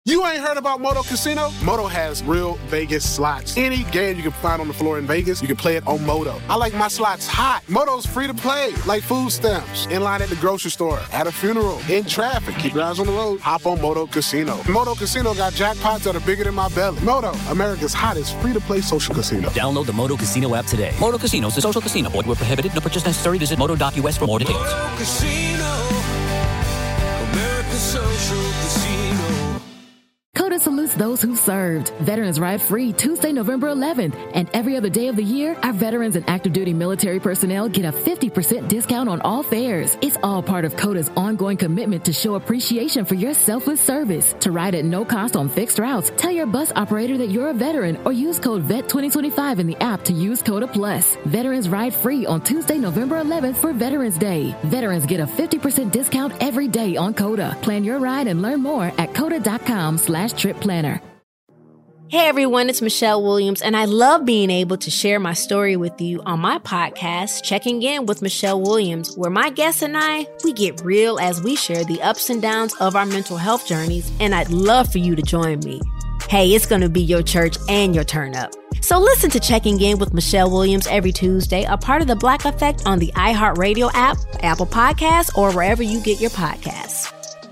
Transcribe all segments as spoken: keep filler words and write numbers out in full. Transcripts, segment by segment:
You ain't heard about Moto Casino? Moto has real Vegas slots. Any game you can find on the floor in Vegas, you can play it on Moto. I like my slots hot. Moto's free to play, like food stamps, in line at the grocery store, at a funeral, in traffic. Keep your eyes on the road. Hop on Moto Casino. Moto Casino got jackpots that are bigger than my belly. Moto, America's hottest free-to-play social casino. Download the Moto Casino app today. Moto Casino is a social casino. Void where prohibited. No purchase necessary. Visit moto dot U S for more details. Moto Casino, America's social casino. COTA salutes those who served. Veterans Ride Free Tuesday, November eleventh. And every other day of the year, our veterans and active duty military personnel get a fifty percent discount on all fares. It's all part of COTA's ongoing commitment to show appreciation for your selfless service. To ride at no cost on fixed routes, tell your bus operator that you're a veteran or use code V E T twenty twenty-five in the app to use COTA Plus. Veterans Ride Free on Tuesday, November eleventh for Veterans Day. Veterans get a fifty percent discount every day on COTA. Plan your ride and learn more at COTA.com slash trip planner. Hey everyone, it's Michelle Williams, and I love being able to share my story with you on my podcast, Checking In with Michelle Williams, where my guests and I, we get real as we share the ups and downs of our mental health journeys, and I'd love for you to join me. Hey, it's going to be your church and your turn up. So listen to Checking In with Michelle Williams every Tuesday, a part of the Black Effect on the iHeartRadio app, Apple Podcasts, or wherever you get your podcasts.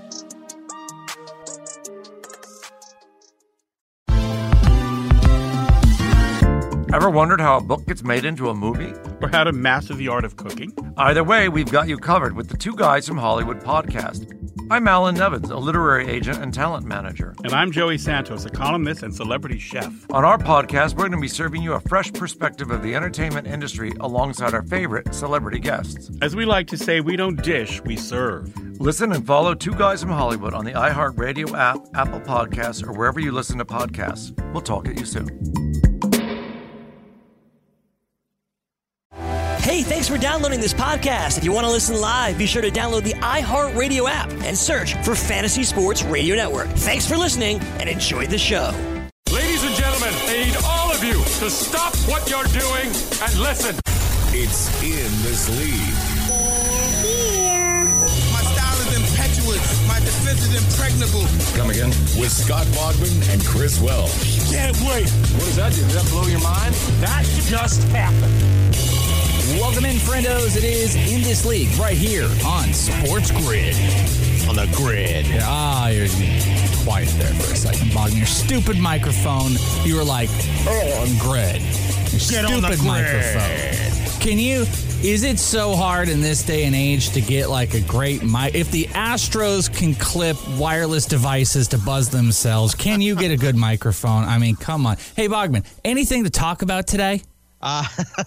Ever wondered how a book gets made into a movie? Or how to master the art of cooking? Either way, we've got you covered with the Two Guys from Hollywood podcast. I'm Alan Nevins, a literary agent and talent manager. And I'm Joey Santos, a columnist and celebrity chef. On our podcast, we're going to be serving you a fresh perspective of the entertainment industry alongside our favorite celebrity guests. As we like to say, we don't dish, we serve. Listen and follow Two Guys from Hollywood on the iHeartRadio app, Apple Podcasts, or wherever you listen to podcasts. We'll talk at you soon. Hey, thanks for downloading this podcast. If you want to listen live, be sure to download the iHeartRadio app and search for Fantasy Sports Radio Network. Thanks for listening and enjoy the show. Ladies and gentlemen, I need all of you to stop what you're doing and listen. It's In This League. Here. My style is impetuous. My defense is impregnable. Come again? With Scott Bogman and Chris Welch. Can't wait. What does that do? Does that blow your mind? That just happened. Welcome in, friendos. It is In This League right here on Sports Grid. On the grid. Yeah, ah, you're quiet there for a second, Bogdan. Your stupid microphone. You were like, oh, on grid. Your Get on the grid. Microphone. Can you, is it so hard in this day and age to get like a great mic? If the Astros can clip wireless devices to buzz themselves, can you get a good microphone? I mean, come on. Hey, Bogman, anything to talk about today? Uh,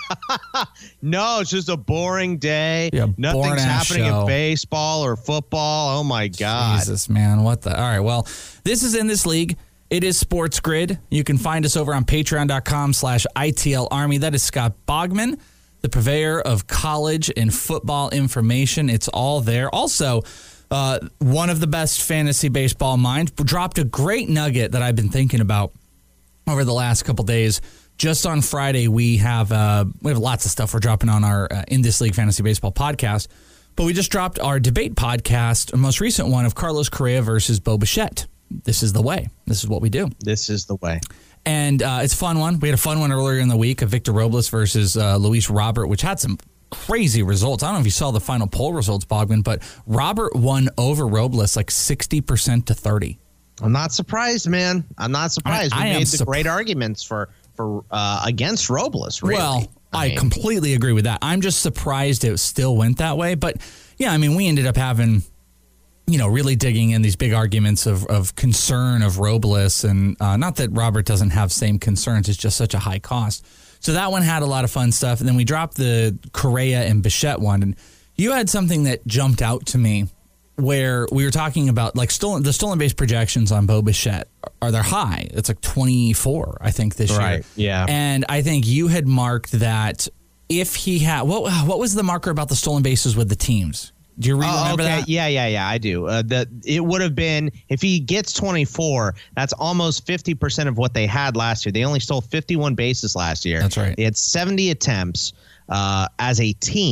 no, it's just a boring day. Yeah, Nothing's happening show. in baseball or football. Oh, my God. Jesus, man. What the? All right, well, this is In This League. It is Sports Grid. You can find us over on patreon.com slash ITL Army. That is Scott Bogman, the purveyor of college and football information. It's all there. Also, uh, one of the best fantasy baseball minds dropped a great nugget that I've been thinking about over the last couple days. Just on Friday, we have uh, we have lots of stuff we're dropping on our uh, In This League Fantasy Baseball podcast. But we just dropped our debate podcast, our most recent one of Carlos Correa versus Bo Bichette. This is the way. This is what we do. This is the way. And uh, it's a fun one. We had a fun one earlier in the week of Victor Robles versus uh, Luis Robert, which had some crazy results. I don't know if you saw the final poll results, Bogman, but Robert won over Robles like sixty percent to thirty. I'm not surprised, man. I'm not surprised. I, I we made the surp- great arguments for for uh, against Robles, really. Well, I, I mean, completely agree with that. I'm just surprised it still went that way. But, yeah, I mean, we ended up having, you know, really digging in these big arguments of, of concern of Robles. And uh, not that Robert doesn't have same concerns. It's just such a high cost. So that one had a lot of fun stuff. And then we dropped the Correa and Bichette one. And you had something that jumped out to me where we were talking about like stolen the stolen base projections on Bo Bichette are they're high. It's like twenty-four, I think, this right, year. Yeah. And I think you had marked that if he had what what was the marker about the stolen bases with the teams? Do you remember oh, okay. that? Yeah, yeah, yeah, I do. Uh, the it would have been if he gets twenty-four, that's almost fifty percent of what they had last year. They only stole fifty-one bases last year. That's right. They had seventy attempts uh, as a team.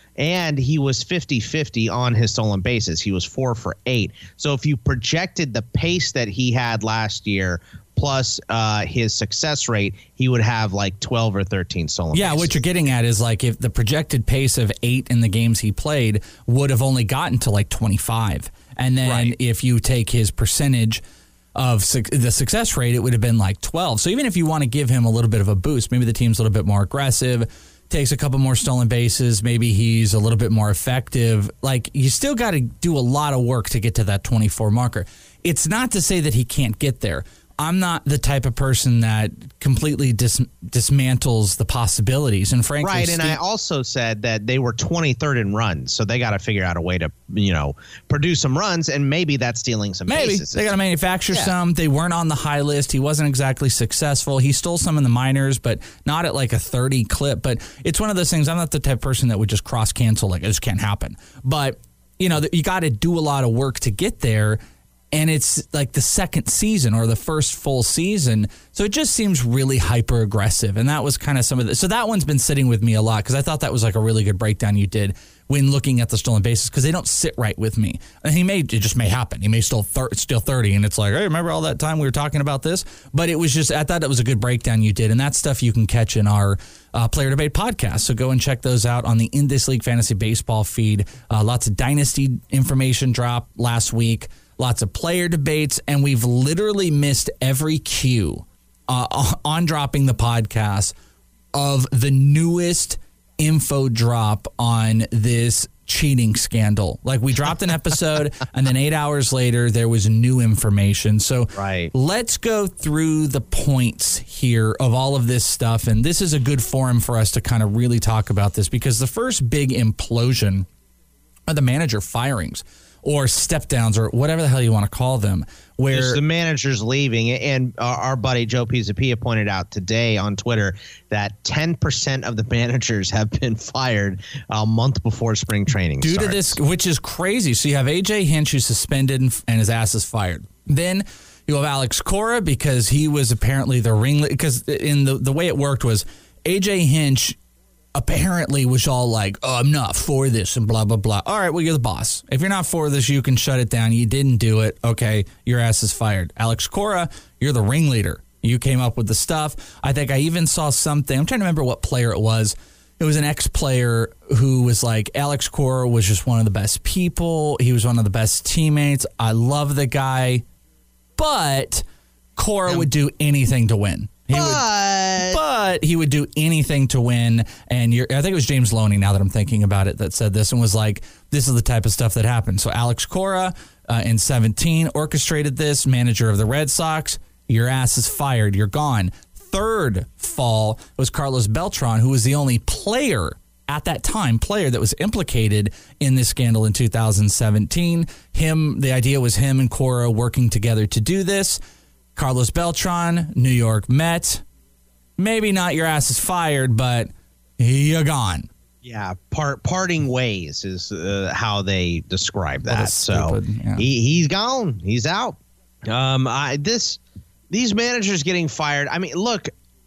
and he was fifty-fifty on his stolen bases. He was four for eight. So if you projected the pace that he had last year plus uh, his success rate, he would have like twelve or thirteen stolen yeah, bases. What you're getting at is like if the projected pace of eight in the games he played would have only gotten to like twenty-five. And then right. if you take his percentage of su- the success rate, it would have been like twelve. So even if you want to give him a little bit of a boost, maybe the team's a little bit more aggressive, takes a couple more stolen bases, maybe he's a little bit more effective. Like, you still got to do a lot of work to get to that twenty-four marker. It's not to say that he can't get there. I'm not the type of person that completely dis- dismantles the possibilities. And frankly, right. And Steve- I also said that they were twenty-third in runs, so they got to figure out a way to, you know, produce some runs, and maybe that's stealing some maybe bases. They got to manufacture yeah. some. They weren't on the high list. He wasn't exactly successful. He stole some in the minors, but not at like a thirty clip. But it's one of those things. I'm not the type of person that would just cross cancel like this can't happen. But you know, you got to do a lot of work to get there. And it's like the second season or the first full season. So it just seems really hyper aggressive. And that was kind of some of the. So that one's been sitting with me a lot because I thought that was like a really good breakdown you did when looking at the stolen bases because they don't sit right with me. And he may, it just may happen. He may still thir- steal thirty. And it's like, hey, remember all that time we were talking about this? But it was just, I thought it was a good breakdown you did. And that stuff you can catch in our uh, Player Debate podcast. So go and check those out on the In This League Fantasy Baseball feed. Uh, lots of Dynasty information dropped last week. Lots of player debates, and we've literally missed every cue uh, on dropping the podcast of the newest info drop on this cheating scandal. Like, we dropped an episode, and then eight hours later, there was new information. So right. let's go through the points here of all of this stuff, and this is a good forum for us to kind of really talk about this because the first big implosion are the manager firings. Or step downs, or whatever the hell you want to call them, where Just the manager's leaving. And our, our buddy Joe Pisapia pointed out today on Twitter that ten percent of the managers have been fired a month before spring training due starts. to this, which is crazy. So you have A J Hinch who's suspended and, and his ass is fired. Then you have Alex Cora because he was apparently the ringleader. Because in the the way it worked was A J Hinch apparently was all like, oh, I'm not for this and blah, blah, blah. All right, well, you're the boss. If you're not for this, you can shut it down. You didn't do it. Okay, your ass is fired. Alex Cora, you're the ringleader. You came up with the stuff. I think I even saw something. I'm trying to remember what player it was. It was an ex-player who was like, Alex Cora was just one of the best people. He was one of the best teammates. I love the guy. But Cora would do anything to win. He but, would, but he would do anything to win. And you're, I think it was James Loney, now that I'm thinking about it, that said this and was like, this is the type of stuff that happened. So Alex Cora uh, in seventeen orchestrated this, manager of the Red Sox. Your ass is fired. You're gone. Third fall was Carlos Beltran, who was the only player at that time, player that was implicated in this scandal in two thousand seventeen. Him, the idea was him and Cora working together to do this. Carlos Beltran, New York Met. Maybe not your ass is fired, but you're gone. Yeah, part parting ways is uh, how they describe that. Stupid, so yeah. he he's gone. He's out. Um, I this these managers getting fired. I mean, look,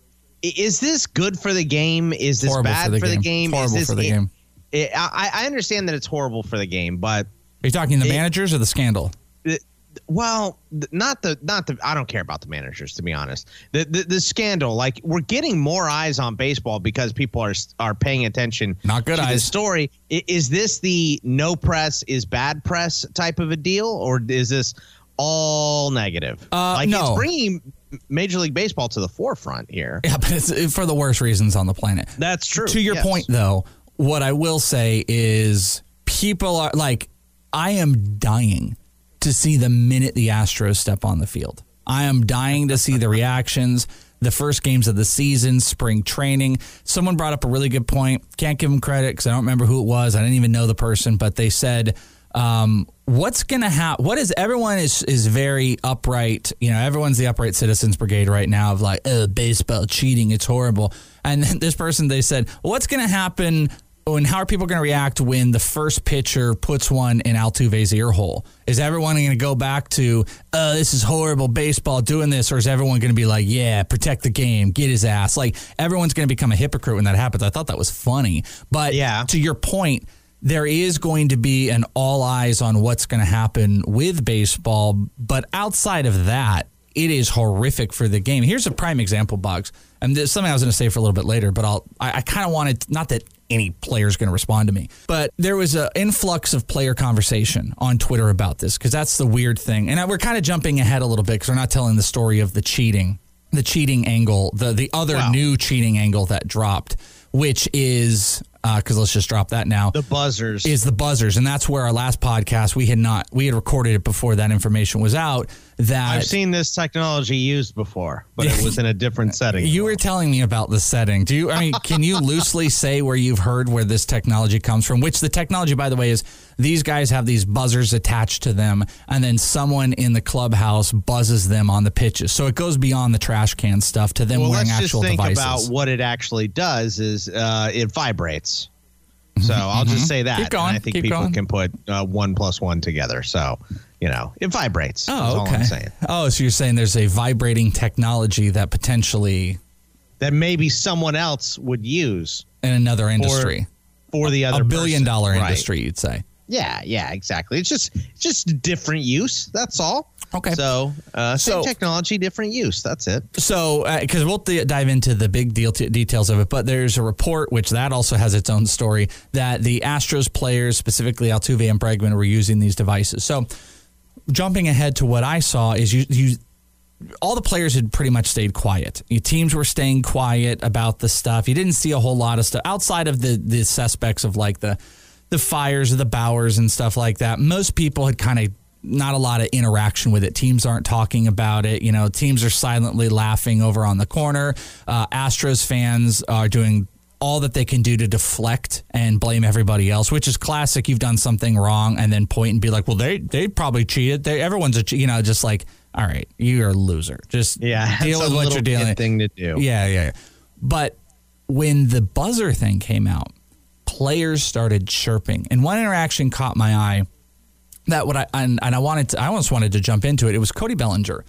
is this good for the game? Is this horrible bad for the for game. the game? Horrible is this, for the it, game. It, I, I understand that it's horrible for the game, but are you talking the it, managers or the scandal? It, Well, not the not the. I don't care about the managers, to be honest. The, the the scandal, like we're getting more eyes on baseball because people are are paying attention. Not good to eyes. The story is this the no press is bad press type of a deal, or is this all negative? Uh, like no. It's bringing Major League Baseball to the forefront here. Yeah, but it's for the worst reasons on the planet. That's true. To your yes. point, though, what I will say is people are like, I am dying to see the minute the Astros step on the field. I am dying to see the reactions, the first games of the season, spring training. Someone brought up a really good point. Can't give them credit because I don't remember who it was. I didn't even know the person, but they said, um, what's going to happen? What is everyone is, is very upright. You know, everyone's the upright citizens brigade right now of like, oh, baseball cheating. It's horrible. And then this person, they said, what's going to happen and how are people going to react when the first pitcher puts one in Altuve's ear hole? Is everyone going to go back to, oh, this is horrible baseball doing this? Or is everyone going to be like, yeah, protect the game, get his ass? Like, everyone's going to become a hypocrite when that happens. I thought that was funny. But yeah. to your point, there is going to be an all eyes on what's going to happen with baseball. But outside of that, it is horrific for the game. Here's a prime example, Boggs. And this is something I was going to say for a little bit later, but I'll, I, I kind of wanted, not that any player is going to respond to me, but there was an influx of player conversation on Twitter about this, because that's the weird thing. And we're kind of jumping ahead a little bit because we're not telling the story of the cheating, the cheating angle, the, the other wow. new cheating angle that dropped, which is... Because uh, let's just drop that now. The buzzers. Is the buzzers. And that's where our last podcast, we had not, we had recorded it before that information was out. That I've seen this technology used before, but it was in a different setting. You were telling me about the setting. Do you, I mean, can you loosely say where you've heard where this technology comes from? Which the technology, by the way, is these guys have these buzzers attached to them, and then someone in the clubhouse buzzes them on the pitches. So it goes beyond the trash can stuff to them well, wearing let's actual just think devices. About what it actually does is uh, it vibrates. So I'll just say that. Keep going. And I think Keep people going. can put uh, one plus one together. So, you know, it vibrates. Oh, That's okay. all I'm saying. Oh, so you're saying there's a vibrating technology that potentially... That maybe someone else would use. In another industry. For, for the other A billion person. dollar Right. industry, you'd say. Yeah, yeah, exactly. It's just it's just different use. That's all. Okay. So, uh, same So- technology, different use. That's it. So, because we'll d- dive into the big deal t- details of it, but there's a report, which that also has its own story, that the Astros players, specifically Altuve and Bregman, were using these devices. So, jumping ahead to what I saw is you, you all the players had pretty much stayed quiet. Your teams were staying quiet about the stuff. You didn't see a whole lot of stuff outside of the the suspects of like the the Fires or the Bowers and stuff like that. Most people had kind of not a lot of interaction with it. Teams aren't talking about it. You know, teams are silently laughing over on the corner. Uh, Astros fans are doing all that they can do to deflect and blame everybody else, which is classic. You've done something wrong and then point and be like, well, they they probably cheated. They, everyone's a, you know, just like, all right, you're a loser. Just Yeah, deal it's with a what little you're dealing kid with. thing to do. Yeah, yeah, yeah. But when the buzzer thing came out, players started chirping, and one interaction caught my eye. That what I and, and I wanted to, I almost wanted to jump into it. It was Cody Bellinger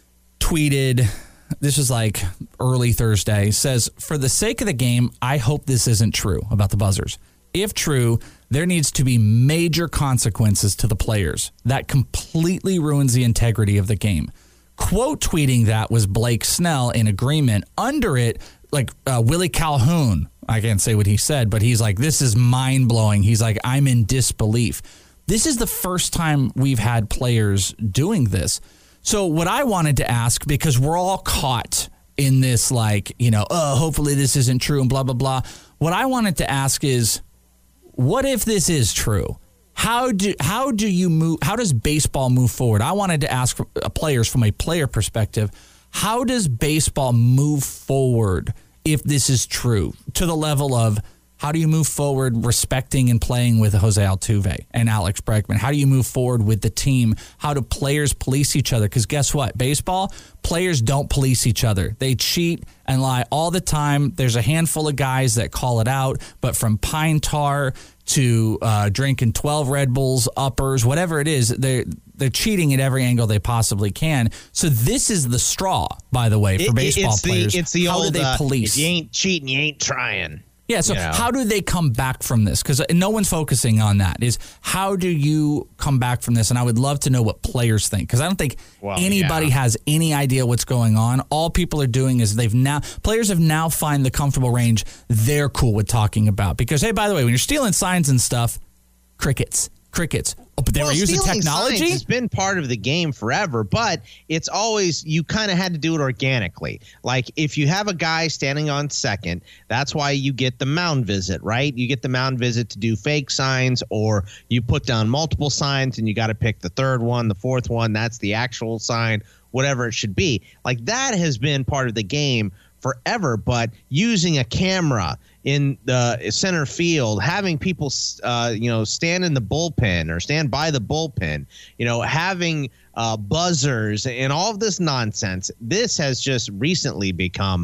tweeted. This was like early Thursday. Says, for the sake of the game, I hope this isn't true about the buzzers. If true, there needs to be major consequences to the players. That completely ruins the integrity of the game. Quote tweeting that was Blake Snell in agreement. Under it, like uh, Willie Calhoun, I can't say what he said, but he's like, this is mind blowing. He's like, I'm in disbelief. This is the first time we've had players doing this. So what I wanted to ask, because we're all caught in this, like, you know, oh, hopefully this isn't true and blah, blah, blah. What I wanted to ask is, what if this is true? How do how do you move? How does baseball move forward? I wanted to ask players from a player perspective, how does baseball move forward if this is true, to the level of how do you move forward respecting and playing with Jose Altuve and Alex Bregman? How do you move forward with the team? How do players police each other? Because guess what? Baseball, players don't police each other. They cheat and lie all the time. There's a handful of guys that call it out, but from pine tar to uh, drinking twelve Red Bulls, uppers, whatever it is, they're, they're cheating at every angle they possibly can. So this is the straw, by the way, for It- baseball it's the, players. It's the How old, do they uh, police? if you ain't cheating, you ain't trying. Yeah, so You know? how do they come back from this? Because no one's focusing on that. Is how do you come back from this? And I would love to know what players think, because I don't think Well, anybody yeah. has any idea what's going on. All people are doing is they've now players have now find the comfortable range they're cool with talking about. Because hey, by the way, when you're stealing signs and stuff, crickets, crickets. Oh, but they well, were using stealing technology. signs has been part of the game forever, but it's always, you kind of had to do it organically. Like if you have a guy standing on second, that's why you get the mound visit, right? You get the mound visit to do fake signs, or you put down multiple signs and you got to pick the third one, the fourth one. That's the actual sign, whatever it should be. Like that has been part of the game forever, but using a camera in the center field, having people, uh, you know, stand in the bullpen or stand by the bullpen, you know, having uh, buzzers and all of this nonsense. This has just recently become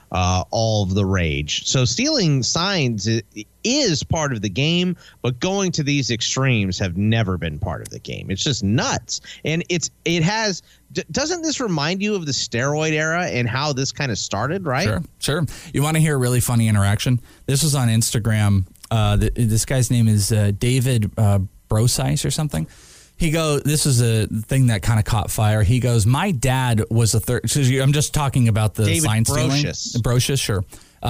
uh, all of the rage. So stealing signs is part of the game, but going to these extremes have never been part of the game. It's just nuts. And it's it has d- doesn't this remind you of the steroid era and how this kind of started, right? Sure, sure. You want to hear a really funny interaction? This was on Instagram. Uh, the, this guy's name is uh, David uh, Brosice or something. He goes, this is a thing that kind of caught fire. He goes, my dad was a third. So I'm just talking about the David sign stealing. Brocious. Brocious, sure.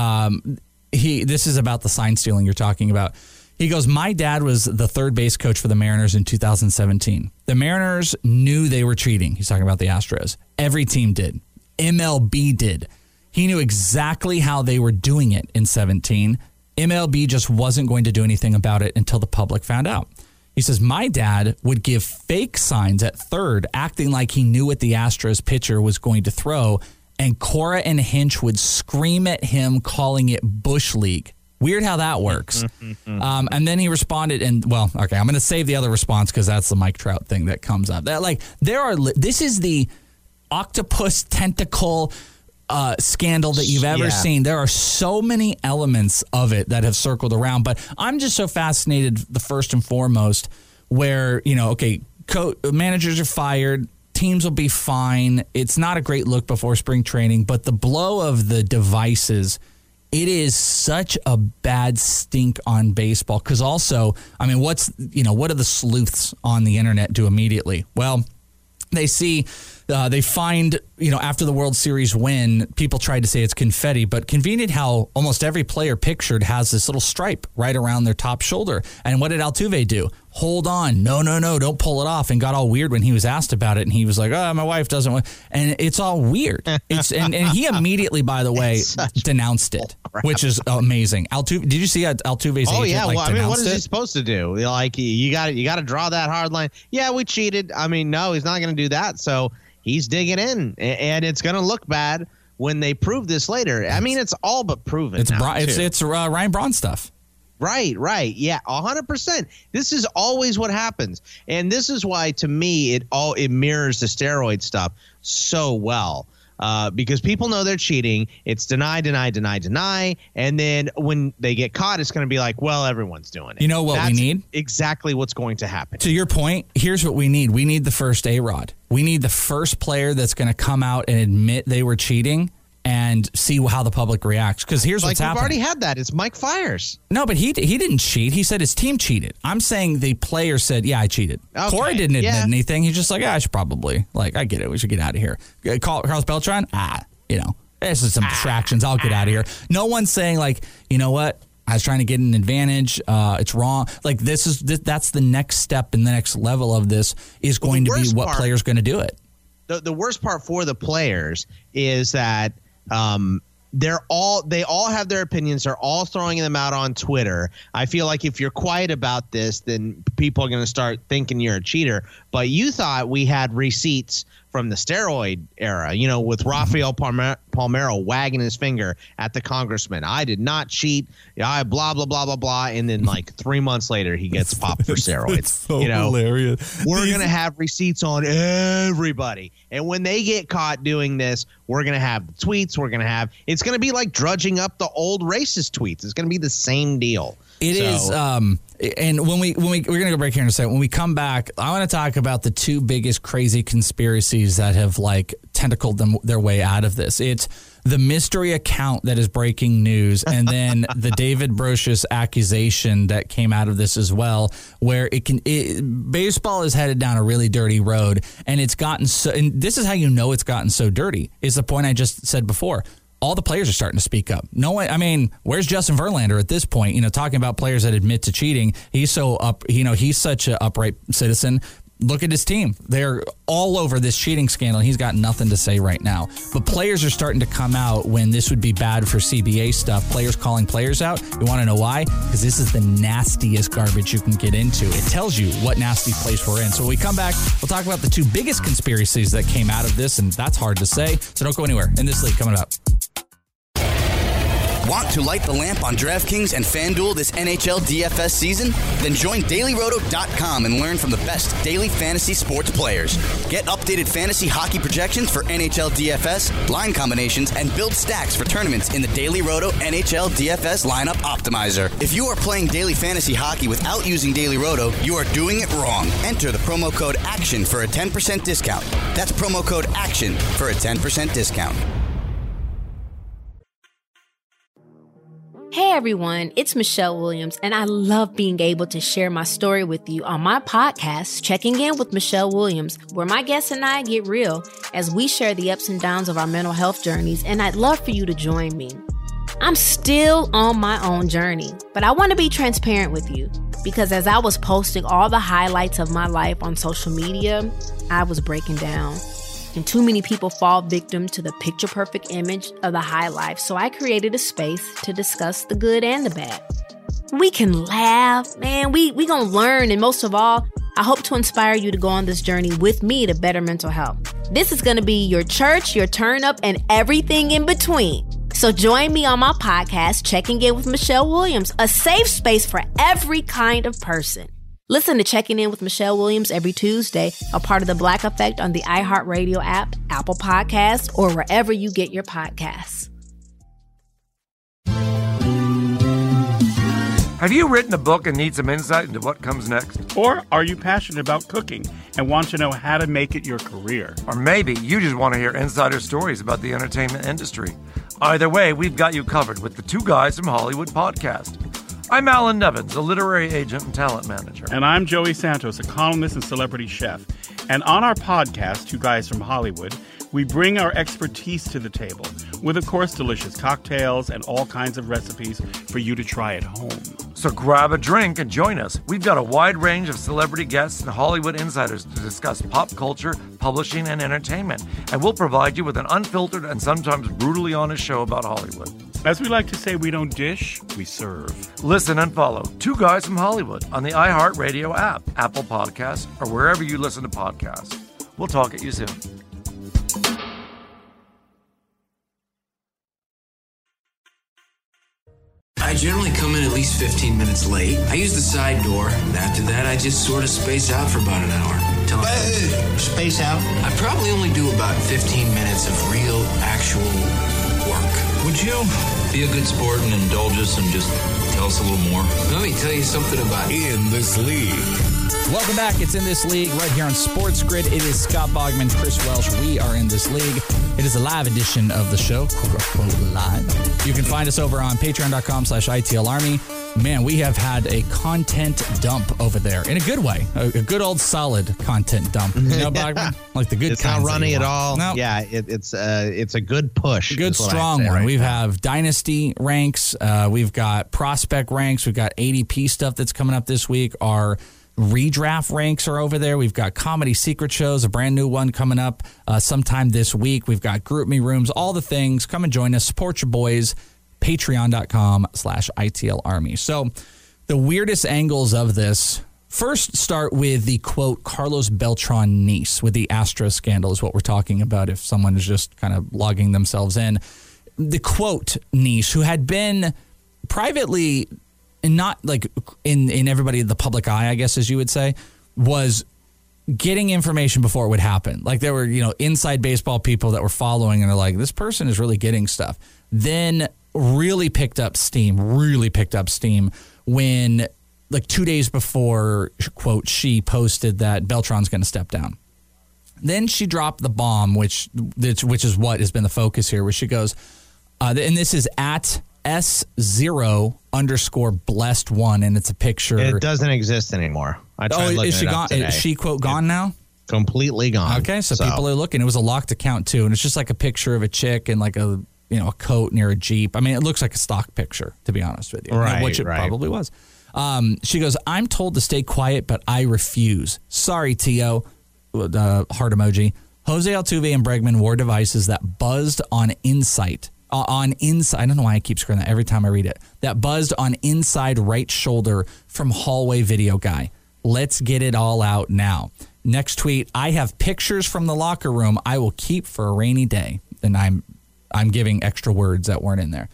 Um, he. This is about the sign stealing you're talking about. He goes, my dad was the third base coach for the Mariners in two thousand seventeen. The Mariners knew they were cheating. He's talking about the Astros. Every team did. M L B did. He knew exactly how they were doing it in seventeen. M L B just wasn't going to do anything about it until the public found out. He says, my dad would give fake signs at third, acting like he knew what the Astros pitcher was going to throw, and Cora and Hinch would scream at him, calling it Bush League. Weird how that works. um, and then he responded, and well, okay, I'm going to save the other response because that's the Mike Trout thing that comes up. That like there are. This is the octopus tentacle Uh, scandal that you've ever Yeah. seen. There are so many elements of it that have circled around, but I'm just so fascinated, the first and foremost, where, you know, okay, co- managers are fired, teams will be fine. It's not a great look before spring training, but the blow of the devices, it is such a bad stink on baseball. Because also, I mean, what's, you know, what do the sleuths on the internet do immediately? Well, they see, uh, they find, you know, after the World Series win, people tried to say it's confetti, but convenient how almost every player pictured has this little stripe right around their top shoulder. And what did Altuve do? Hold on. No, no, no, don't pull it off. And got all weird when he was asked about it. And he was like, oh, my wife doesn't want, and it's all weird. It's and, and he immediately, by the way, denounced it, which is amazing. Altuve, did you see Altuve's Oh agent, yeah, like, well, I mean, what is denounced he it? supposed to do? Like, you got you got to draw that hard line. Yeah, we cheated. I mean, no, he's not going to do that. So he's digging in, and it's going to look bad when they prove this later. I mean, it's all but proven. It's now, Bra- it's too. it's uh, Ryan Braun stuff. Right, right. Yeah, one hundred percent. This is always what happens. And this is why, to me, it all it mirrors the steroid stuff so well. Uh, because people know they're cheating. It's deny, deny, deny, deny. And then when they get caught, it's going to be like, well, everyone's doing it. You know what That's we need? Exactly what's going to happen. To your point, here's what we need. We need the first A-Rod. We need the first player that's going to come out and admit they were cheating and see how the public reacts. Because here's like what's we've happening. already had that. It's Mike Fiers. No, but he he didn't cheat. He said his team cheated. I'm saying the player said, yeah, I cheated. Okay, Corey didn't admit yeah. anything. He's just like, yeah, I should probably. Like, I get it. We should get out of here. Uh, Call Carlos Beltran? Ah, you know, there's just some distractions. I'll get out of here. No one's saying, like, you know what? I was trying to get an advantage. Uh, it's wrong. Like, this is this, that's the next step and the next level of this is Well, going the to be worst what part- player's going to do it. The, the worst part for the players is that um, they're all they all have their opinions. They're all throwing them out on Twitter. I feel like if you're quiet about this, then people are going to start thinking you're a cheater. But you thought we had receipts from the steroid era, you know, with Rafael Palme- Palmeiro wagging his finger at the congressman. I did not cheat. I blah, blah, blah, blah, blah. And then like three months later, he gets popped for steroids. It's so you know, hilarious. we're These- going to have receipts on everybody. And when they get caught doing this, we're going to have the tweets. We're going to have, it's going to be like drudging up the old racist tweets. It's going to be the same deal. It So- is, um, and when we when we we're gonna go break here in a second. When we come back, I want to talk about the two biggest crazy conspiracies that have like tentacled them their way out of this. It's the mystery account that is breaking news, and then the David Brocious accusation that came out of this as well, where it can it, baseball is headed down a really dirty road, and it's gotten so. And this is how you know it's gotten so dirty. Is the point I just said before. All the players are starting to speak up. No one, I mean, where's Justin Verlander at this point? You know, talking about players that admit to cheating. He's so up, you know, he's such an upright citizen. Look at his team. They're all over this cheating scandal. He's got nothing to say right now. But players are starting to come out when this would be bad for C B A stuff. Players calling players out. You want to know why? Because this is the nastiest garbage you can get into. It tells you what nasty place we're in. So when we come back, we'll talk about the two biggest conspiracies that came out of this, and that's hard to say. So don't go anywhere. In This League, coming up. Want to light the lamp on DraftKings and FanDuel this N H L D F S season? Then join Daily Roto dot com and learn from the best daily fantasy sports players. Get updated fantasy hockey projections for N H L D F S, line combinations, and build stacks for tournaments in the Daily Roto N H L D F S Lineup Optimizer. If you are playing daily fantasy hockey without using Daily Roto, you are doing it wrong. Enter the promo code ACTION for a ten percent discount. That's promo code ACTION for a ten percent discount. Hey everyone, it's Michelle Williams, and I love being able to share my story with you on my podcast, Checking In with Michelle Williams, where my guests and I get real as we share the ups and downs of our mental health journeys, and I'd love for you to join me. I'm still on my own journey, but I want to be transparent with you because as I was posting all the highlights of my life on social media, I was breaking down. And too many people fall victim to the picture-perfect image of the high life, so I created a space to discuss the good and the bad. We can laugh, man, we we gonna learn, and most of all, I hope to inspire you to go on this journey with me to better mental health. This is gonna be your church, your turn-up, and everything in between. So join me on my podcast, Checking In with Michelle Williams, a safe space for every kind of person. Listen to Checking In with Michelle Williams every Tuesday, a part of the Black Effect on the iHeartRadio app, Apple Podcasts, or wherever you get your podcasts. Have you written a book and need some insight into what comes next? Or are you passionate about cooking and want to know how to make it your career? Or maybe you just want to hear insider stories about the entertainment industry. Either way, we've got you covered with the Two Guys from Hollywood podcast. I'm Alan Nevins, a literary agent and talent manager. And I'm Joey Santos, a columnist and celebrity chef. And on our podcast, Two Guys from Hollywood, we bring our expertise to the table with, of course, delicious cocktails and all kinds of recipes for you to try at home. So grab a drink and join us. We've got a wide range of celebrity guests and Hollywood insiders to discuss pop culture, publishing, and entertainment. And we'll provide you with an unfiltered and sometimes brutally honest show about Hollywood. As we like to say, we don't dish, we serve. Listen and follow Two Guys from Hollywood on the iHeartRadio app, Apple Podcasts, or wherever you listen to podcasts. We'll talk at you soon. I generally come in at least fifteen minutes late. I use the side door. After that, I just sort of space out for about an hour. Till I space out? I probably only do about fifteen minutes of real, actual work. Would you be a good sport and indulge us and just tell us a little more? Let me tell you something about In This League. Welcome back. It's In This League right here on Sports Grid. It is Scott Bogman, Chris Welsh. We are in this league. It is a live edition of the show, quote unquote live. You can find us over on patreon.com slash ITL Army. Man, we have had a content dump over there in a good way. A, a good old solid content dump. You know, Bogman? Like the good It's kinds not running at want. all. No. Yeah, it, it's uh, it's a good push. Good, strong one. Right we now. have Dynasty ranks. Uh, we've got prospect ranks. We've got A D P stuff that's coming up this week. Our redraft ranks are over there. We've got comedy secret shows, a brand new one coming up uh, sometime this week. We've got group me rooms, all the things. Come and join us. Support your boys. Patreon.com slash ITL Army. So the weirdest angles of this first start with the quote Carlos Beltran niece with the Astra scandal is what we're talking about if someone is just kind of logging themselves in. The quote niece who had been privately and not like in, in everybody, the public eye, I guess, as you would say, was getting information before it would happen. Like there were, you know, inside baseball people that were following and they're like, this person is really getting stuff. Then really picked up steam, really picked up steam when like two days before, quote, she posted that Beltran's going to step down. Then she dropped the bomb, which, which is what has been the focus here, where she goes, uh, and this is at S zero underscore blessed one, and it's a picture. It doesn't exist anymore. I tried oh, looking is she it gone? up today. Is she quote gone it, now? Completely gone. Okay, so, so people are looking. It was a locked account too, and it's just like a picture of a chick in like a you know a coat near a Jeep. I mean, it looks like a stock picture, to be honest with you, right? Which it right. probably was. Um, she goes, "I'm told to stay quiet, but I refuse. Sorry, Tio." Uh, heart emoji. Jose Altuve and Bregman wore devices that buzzed on Insight. Uh, on inside, I don't know why I keep screwing that every time I read it. That buzzed on inside right shoulder from hallway video guy. Let's get it all out now. Next tweet, I have pictures from the locker room I will keep for a rainy day. And I'm I'm giving extra words that weren't in there.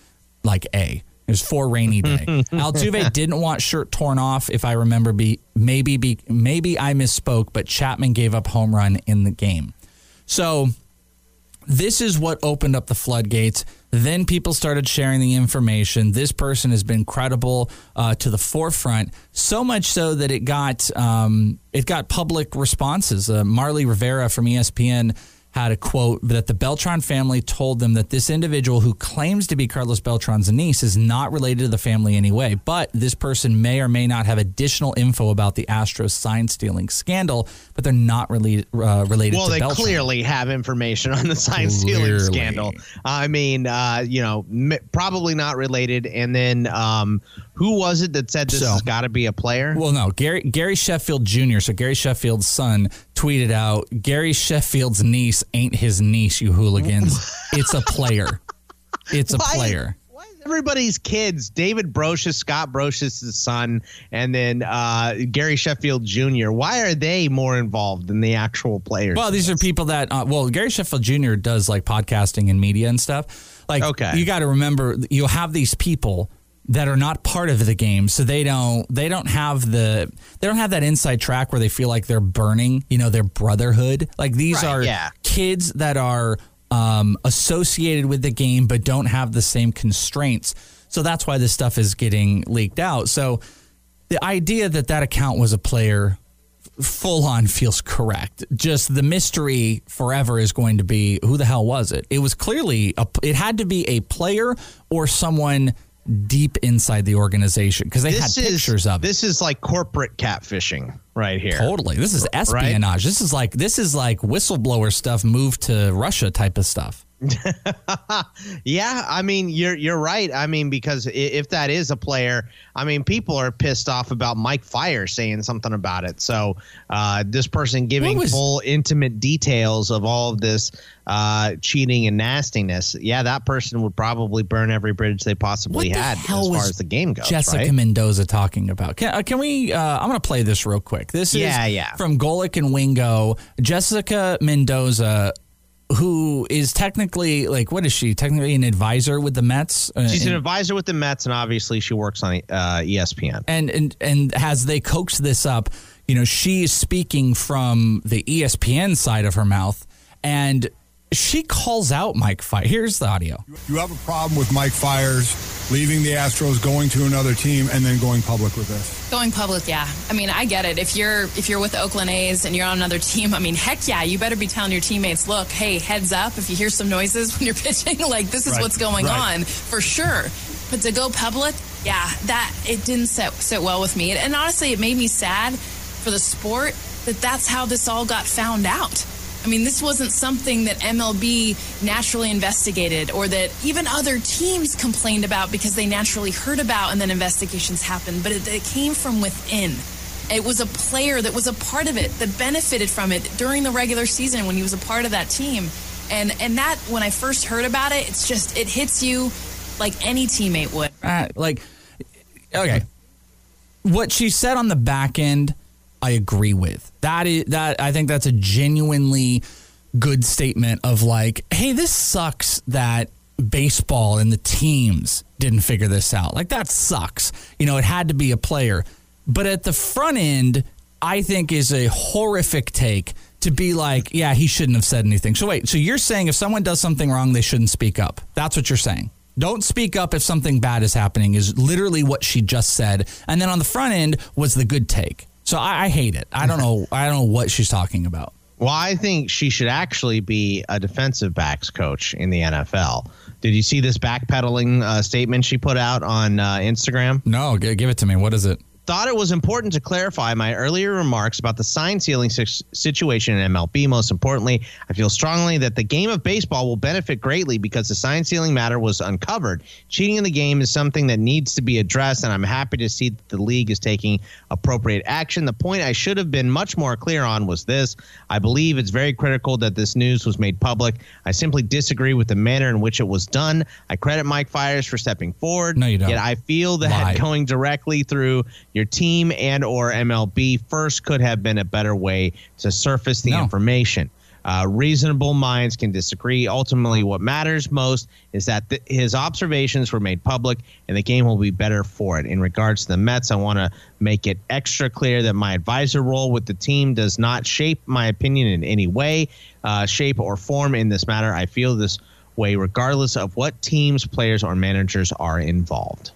like A. It was for rainy day. Altuve didn't want shirt torn off, if I remember. Be maybe be maybe I misspoke, but Chapman gave up home run in the game. So this is what opened up the floodgates. Then people started sharing the information. This person has been credible uh, to the forefront, so much so that it got um, it got public responses. Uh, Marley Rivera from E S P N had a quote that the Beltran family told them that this individual who claims to be Carlos Beltran's niece is not related to the family anyway, but this person may or may not have additional info about the Astros sign stealing scandal, but they're not really uh, related well, to they Beltran. clearly have information on the sign stealing Clearly. scandal. I mean, uh, you know, m- probably not related. And then um, who was it that said this So- has got to be a player? Well, no, Gary Gary Sheffield Junior So Gary Sheffield's son tweeted out, Gary Sheffield's niece ain't his niece, you hooligans. It's a player. It's a Why- player. Everybody's kids, David Brocious, Scott Brocious' son, and then uh, Gary Sheffield Junior Why are they more involved than the actual players? Well, these are people that, uh, well, Gary Sheffield Junior does like podcasting and media and stuff. Like, Okay. you got to remember, you have these people that are not part of the game, so they don't they don't have the they don't have that inside track where they feel like they're burning, you know, their brotherhood. Like these Right, are yeah. kids that are um, associated with the game but don't have the same constraints. So that's why this stuff is getting leaked out. So the idea that that account was a player full on feels correct. Just the mystery forever is going to be, who the hell was it? It was clearly a, it had to be a player or someone deep inside the organization, because they This had is- pictures of it. This is like corporate catfishing right here. Totally. This is espionage. This is like this is like whistleblower stuff moved to Russia type of stuff. Yeah, I mean, you're you're right. I mean, because i- if that is a player, I mean, people are pissed off about Mike Fire saying something about it. So uh, this person giving was- full intimate details of all of this uh, cheating and nastiness, yeah, that person would probably burn every bridge they possibly What the had hell as far was as the game goes. Jessica right? Mendoza talking about. Can, uh, can we? Uh, I'm going to play this real quick. This is Yeah, yeah. from Golick and Wingo. Jessica Mendoza, who is technically like, what is she? Technically an advisor with the Mets. Uh, She's an and- advisor with the Mets, and obviously she works on uh, E S P N. And and and as they coax this up, you know, she is speaking from the E S P N side of her mouth, and she calls out Mike Fire. Here's the audio. You have a problem with Mike Fires leaving the Astros, going to another team, and then going public with this? Going public, yeah. I mean, I get it. If you're if you're with the Oakland A's and you're on another team, I mean, heck yeah, you better be telling your teammates, look, hey, heads up, if you hear some noises when you're pitching, like this is Right, what's going right. on for sure. But to go public, yeah, that it didn't sit sit well with me. And honestly, it made me sad for the sport that that's how this all got found out. I mean, this wasn't something that M L B naturally investigated or that even other teams complained about because they naturally heard about and then investigations happened. But it, it came from within. It was a player that was a part of it, that benefited from it during the regular season when he was a part of that team. And and that, when I first heard about it, it's just, it hits you like any teammate would. Uh, like, okay, what she said on the back end, I agree with. That is that. I think that's a genuinely good statement of like, hey, this sucks that baseball and the teams didn't figure this out. Like, that sucks. You know, it had to be a player. But at the front end, I think is a horrific take to be like, yeah, he shouldn't have said anything. So wait, so you're saying if someone does something wrong, they shouldn't speak up. That's what you're saying. Don't speak up if something bad is happening is literally what she just said. And then on the front end was the good take. So I, I hate it. I don't know. I don't know what she's talking about. Well, I think she should actually be a defensive backs coach in the N F L. Did you see this backpedaling uh, statement she put out on uh, Instagram? No, g- give it to me. What is it? Thought it was important to clarify my earlier remarks about the sign stealing si- situation in M L B. Most importantly, I feel strongly that the game of baseball will benefit greatly because the sign stealing matter was uncovered. Cheating in the game is something that needs to be addressed, and I'm happy to see that the league is taking appropriate action. The point I should have been much more clear on was this. I believe it's very critical that this news was made public. I simply disagree with the manner in which it was done. I credit Mike Fires for stepping forward. No, you don't. Yet I feel that Lie. going directly through your team and or M L B first could have been a better way to surface the No. information. Uh, reasonable minds can disagree. Ultimately, what matters most is that th- his observations were made public, and the game will be better for it. In regards to the Mets, I want to make it extra clear that my advisor role with the team does not shape my opinion in any way, uh, shape, or form in this matter. I feel this way regardless of what teams, players, or managers are involved.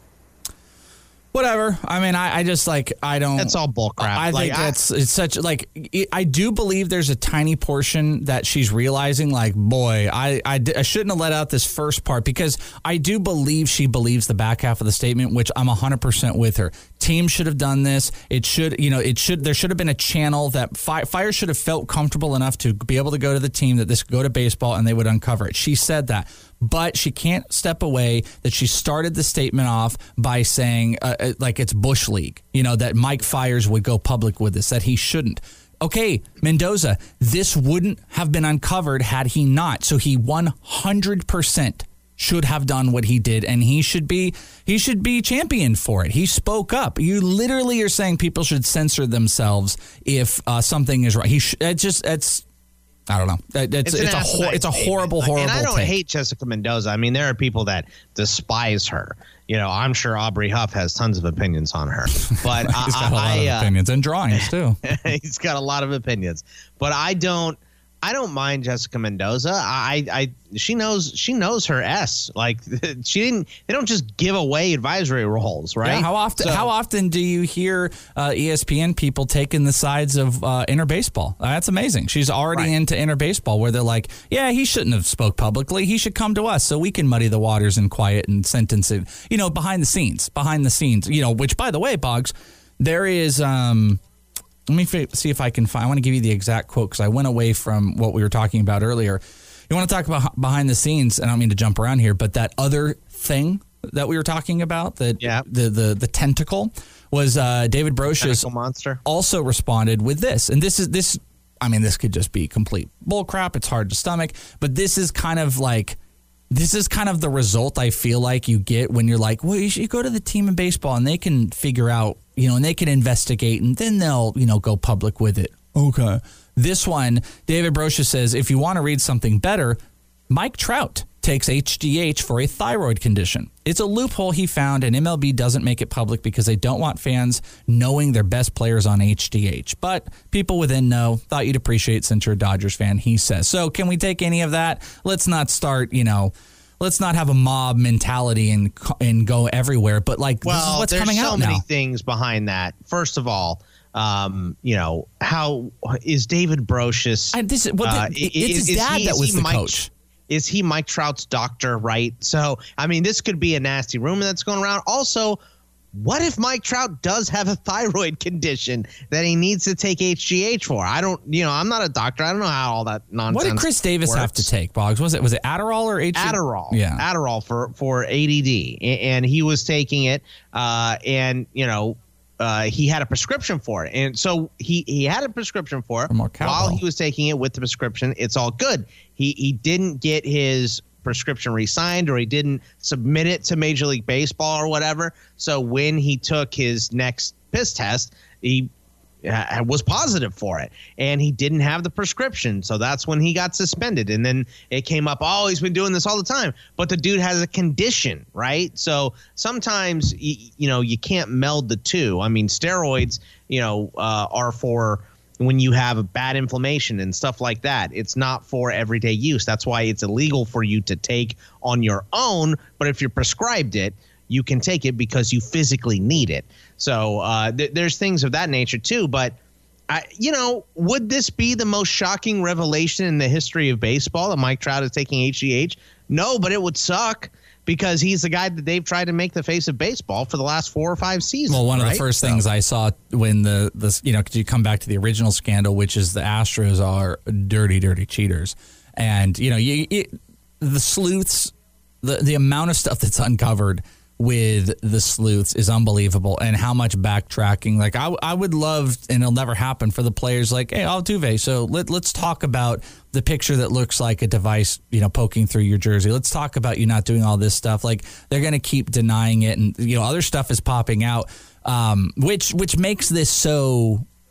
Whatever. I mean, I, I just like, I don't. That's all bull crap. I like, think that's, it's such, like, it, I do believe there's a tiny portion that she's realizing, like, boy, I, I, I shouldn't have let out this first part, because I do believe she believes the back half of the statement, which I'm one hundred percent with her. Team should have done this. It should, you know, it should, there should have been a channel that Fi- Fire should have felt comfortable enough to be able to go to the team that this could go to baseball and they would uncover it. She said that. But she can't step away that she started the statement off by saying, uh, like, it's Bush League, you know, that Mike Fiers would go public with this, that he shouldn't. Okay, Mendoza, this wouldn't have been uncovered had he not. So he one hundred percent should have done what he did, and he should be he should be championed for it. He spoke up. You literally are saying people should censor themselves if uh, something is right. He sh- it just it's. I don't know. It's, it's, it's a hor- it's a horrible, horrible And I don't take. hate Jessica Mendoza. I mean, there are people that despise her. You know, I'm sure Aubrey Huff has tons of opinions on her. But he's I, got a lot I, of uh, opinions and drawings too. He's got a lot of opinions. But I don't. I don't mind Jessica Mendoza. I, I, she knows, she knows her S. Like she didn't. They don't just give away advisory roles, right? Yeah, how often? So, how often do you hear uh, E S P N people taking the sides of uh, inner baseball? Uh, that's amazing. She's already Right. into inner baseball, where they're like, yeah, he shouldn't have spoke publicly. He should come to us so we can muddy the waters in quiet and sentence it. You know, behind the scenes, behind the scenes. You know, which by the way, Boggs, there is. Um, Let me f- see if I can find. I want to give you the exact quote because I went away from what we were talking about earlier. You want to talk about behind the scenes, and I don't mean to jump around here, but that other thing that we were talking about, that yeah. the, the the tentacle, was uh, David Brocious monster also responded with this. And this is this. I mean, this could just be complete bull crap. It's hard to stomach, but this is kind of like. This is kind of the result I feel like you get when you're like, well, you should go to the team in baseball and they can figure out, you know, and they can investigate and then they'll, you know, go public with it. Okay. This one, David Brocious says, if you want to read something better, Mike Trout takes H G H for a thyroid condition. It's a loophole he found, and M L B doesn't make it public because they don't want fans knowing their best players on H G H. But people within know. Thought you'd appreciate since you're a Dodgers fan, he says. So can we take any of that? Let's not start, you know, let's not have a mob mentality and and go everywhere. But like, well, this is what's there's coming so out many now. things behind that. First of all, um, you know, how is David Brocious? And this is well, uh, the, it's his dad he, that was the Mike, coach. Is he Mike Trout's doctor, right? So, I mean, this could be a nasty rumor that's going around. Also, what if Mike Trout does have a thyroid condition that he needs to take H G H for? I don't, you know, I'm not a doctor. I don't know how all that nonsense What did Chris Davis works. have to take, Boggs? Was it was it Adderall or H G H? Adderall. Yeah. Adderall for, for A D D. And he was taking it, uh, and, you know, Uh, he had a prescription for it. And so he, he had a prescription for it while he was taking it with the prescription. It's all good. He he didn't get his prescription re-signed, or he didn't submit it to Major League Baseball or whatever. So when he took his next piss test, he uh, was positive for it, and he didn't have the prescription. So that's when he got suspended. And then it came up, oh, he's been doing this all the time. But the dude has a condition, right? So sometimes, you, you know, you can't meld the two. I mean, steroids, you know, uh, are for when you have a bad inflammation and stuff like that. It's not for everyday use. That's why it's illegal for you to take on your own. But if you're prescribed it, you can take it because you physically need it. So uh, th- there's things of that nature too. But, I, you know, would this be the most shocking revelation in the history of baseball that Mike Trout is taking H G H? No, but it would suck because he's the guy that they've tried to make the face of baseball for the last four or five seasons. Well, one right? of the first so. things I saw when the, the you know, because you come back to the original scandal, which is the Astros are dirty, dirty cheaters. And, you know, you, you, the sleuths, the, the amount of stuff that's uncovered with the sleuths is unbelievable, and how much backtracking. Like I, I would love, and it'll never happen for the players. Like, hey, Altuve, so let, let's talk about the picture that looks like a device, you know, poking through your jersey. Let's talk about you not doing all this stuff. Like they're going to keep denying it, and you know, other stuff is popping out, um, which which makes this so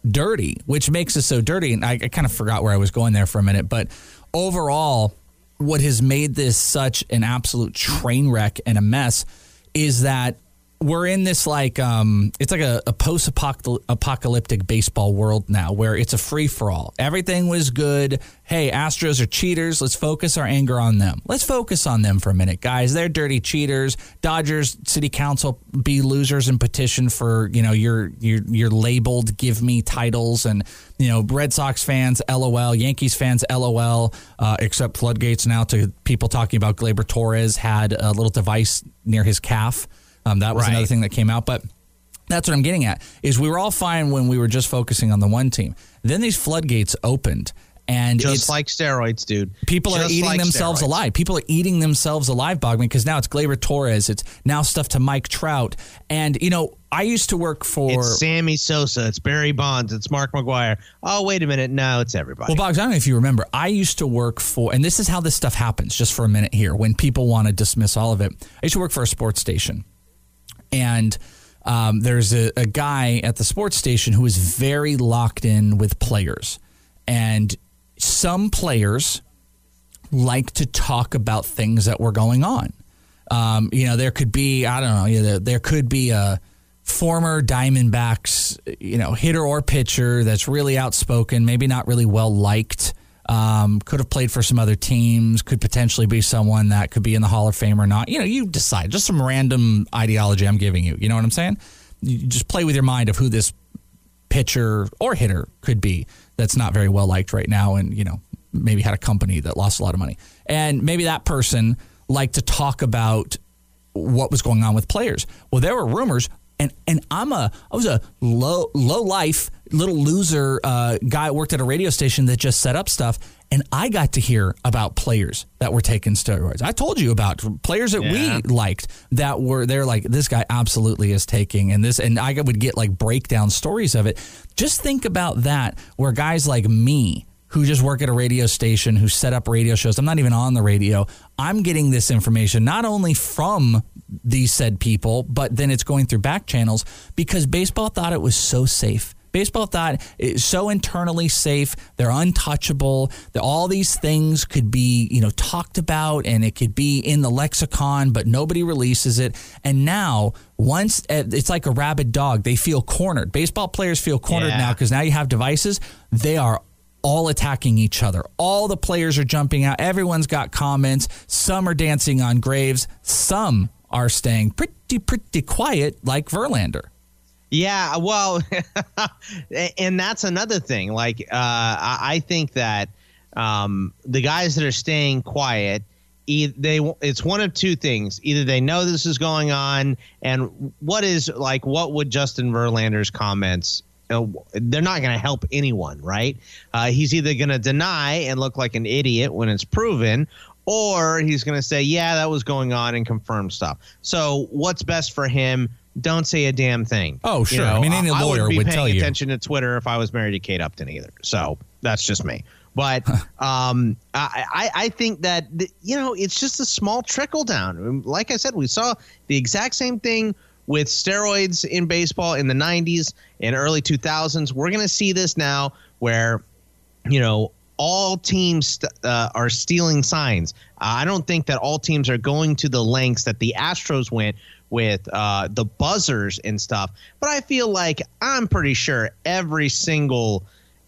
dirty, which makes us so dirty. And I, I kind of forgot where I was going there for a minute. But overall, what has made this such an absolute train wreck and a mess is that we're in this like um, it's like a, a post-apocalyptic baseball world now where it's a free-for-all. Everything was good. Hey, Astros are cheaters. Let's focus our anger on them. Let's focus on them for a minute, guys. They're dirty cheaters. Dodgers City Council be losers and petition for, you know, your your your labeled give me titles, and you know, Red Sox fans L O L, Yankees fans L O L, uh, except floodgates now to people talking about Gleyber Torres had a little device near his calf. Um, that was right. Another thing that came out. But that's what I'm getting at, is we were all fine when we were just focusing on the one team. Then these floodgates opened. And just it's, like steroids, dude. People just are eating like themselves steroids. alive. People are eating themselves alive, Bogman, because now it's Gleyber Torres. It's now stuff to Mike Trout. And, you know, I used to work for... It's Sammy Sosa. It's Barry Bonds. It's Mark McGwire. Oh, wait a minute. No, it's everybody. Well, Boggs, I don't know if you remember. I used to work for... And this is how this stuff happens, just for a minute here, when people want to dismiss all of it. I used to work for a sports station. And um, there's a, a guy at the sports station who is very locked in with players. And some players like to talk about things that were going on. Um, you know, there could be, I don't know, you know, there could be a former Diamondbacks, you know, hitter or pitcher that's really outspoken, maybe not really well liked, um, could have played for some other teams, could potentially be someone that could be in the Hall of Fame or not. You know, you decide. Just some random ideology I'm giving you. You know what I'm saying? You just play with your mind of who this pitcher or hitter could be that's not very well liked right now, and, you know, maybe had a company that lost a lot of money. And maybe that person liked to talk about what was going on with players. Well, there were rumors, and and I'm a I was a low low life little loser uh, guy that worked at a radio station that just set up stuff, and I got to hear about players that were taking steroids. I told you about players that yeah. we liked that were they're like, this guy absolutely is taking, and this, and I would get like breakdown stories of it. Just think about that, where guys like me, who just work at a radio station, who set up radio shows, I'm not even on the radio, I'm getting this information not only from these said people, but then it's going through back channels, because baseball thought it was so safe. Baseball thought it's so internally safe. They're untouchable. That all these things could be, you know, talked about, and it could be in the lexicon, but nobody releases it. And now, once it's like a rabid dog, they feel cornered. Baseball players feel cornered yeah. now, because now you have devices. They are all attacking each other. All the players are jumping out. Everyone's got comments. Some are dancing on graves. Some are staying pretty, pretty quiet, like Verlander. Yeah, well, and that's another thing. Like, uh, I think that um, the guys that are staying quiet, they it's one of two things. Either they know this is going on, and what is like, what would Justin Verlander's comments? Uh, they're not going to help anyone, right? Uh, he's either going to deny and look like an idiot when it's proven, or he's going to say, yeah, that was going on, and confirm stuff. So what's best for him? Don't say a damn thing. Oh, sure. You know, I mean, any lawyer would, be would tell you. paying attention to Twitter if I was married to Kate Upton either. So that's just me. But um, I, I think that, you know, it's just a small trickle down. Like I said, we saw the exact same thing with steroids in baseball in the nineties and early two thousands. We're going to see this now where, you know, all teams uh, are stealing signs. Uh, I don't think that all teams are going to the lengths that the Astros went with uh, the buzzers and stuff. But I feel like I'm pretty sure every single,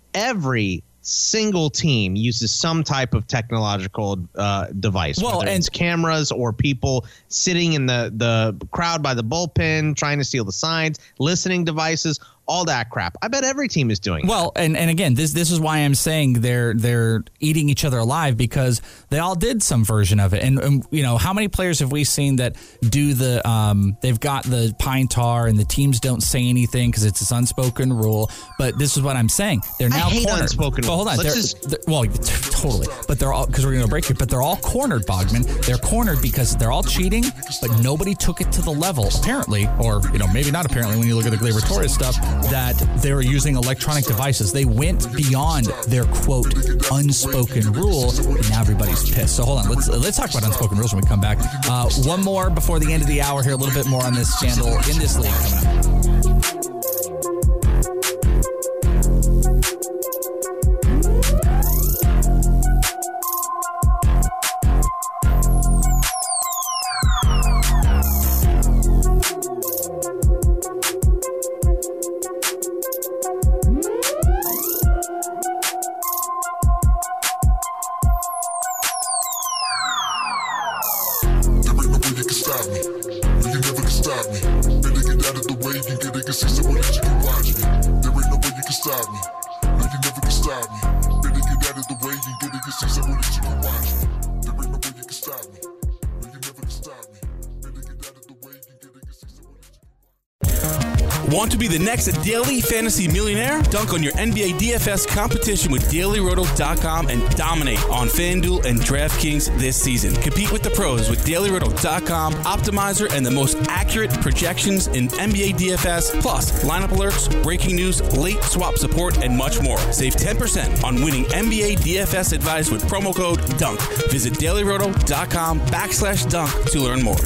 every single team uses some type of technological uh, device, well, whether and it's cameras or people sitting in the, the crowd by the bullpen trying to steal the signs, listening devices, all that crap. I bet every team is doing well, that. and and again, this this is why I'm saying they're they're eating each other alive, because they all did some version of it. And, and you know, how many players have we seen that do the um they've got the pine tar and the teams don't say anything because it's this unspoken rule. But this is what I'm saying. They're now I hate cornered. unspoken but hold on, Let's they're, just... they're, well, totally. But they're all, because we're going to break it. But they're all cornered, Bogman. They're cornered because they're all cheating, but nobody took it to the level, apparently, or you know, maybe not apparently. When you look at the Gleyber Torres stuff, that they're using electronic devices. They went beyond their quote unspoken rule, and now everybody's pissed. So hold on, let's let's talk about unspoken rules when we come back. Uh, one more before the end of the hour here. A little bit more on this scandal in this league coming up. stop me. No, you never can stop me. Better get out of the way, you can get it, can see someone that you can watch me. There ain't no way you can stop me. No, you never can stop me. Better get out of the way, you can get it, can see someone that you can watch me. There ain't no way you can stop me. No, you never can stop me. Better get out of the way, you can get it, can see someone that you can watch me. Want to be the next Daily Fantasy Millionaire? Dunk on your N B A D F S competition with Daily Roto dot com and dominate on FanDuel and DraftKings this season. Compete with the pros with Daily Roto dot com, Optimizer, and the most accurate projections in N B A D F S, plus lineup alerts, breaking news, late swap support, and much more. Save ten percent on winning N B A D F S advice with promo code DUNK. Visit Daily Roto dot com backslash dunk to learn more.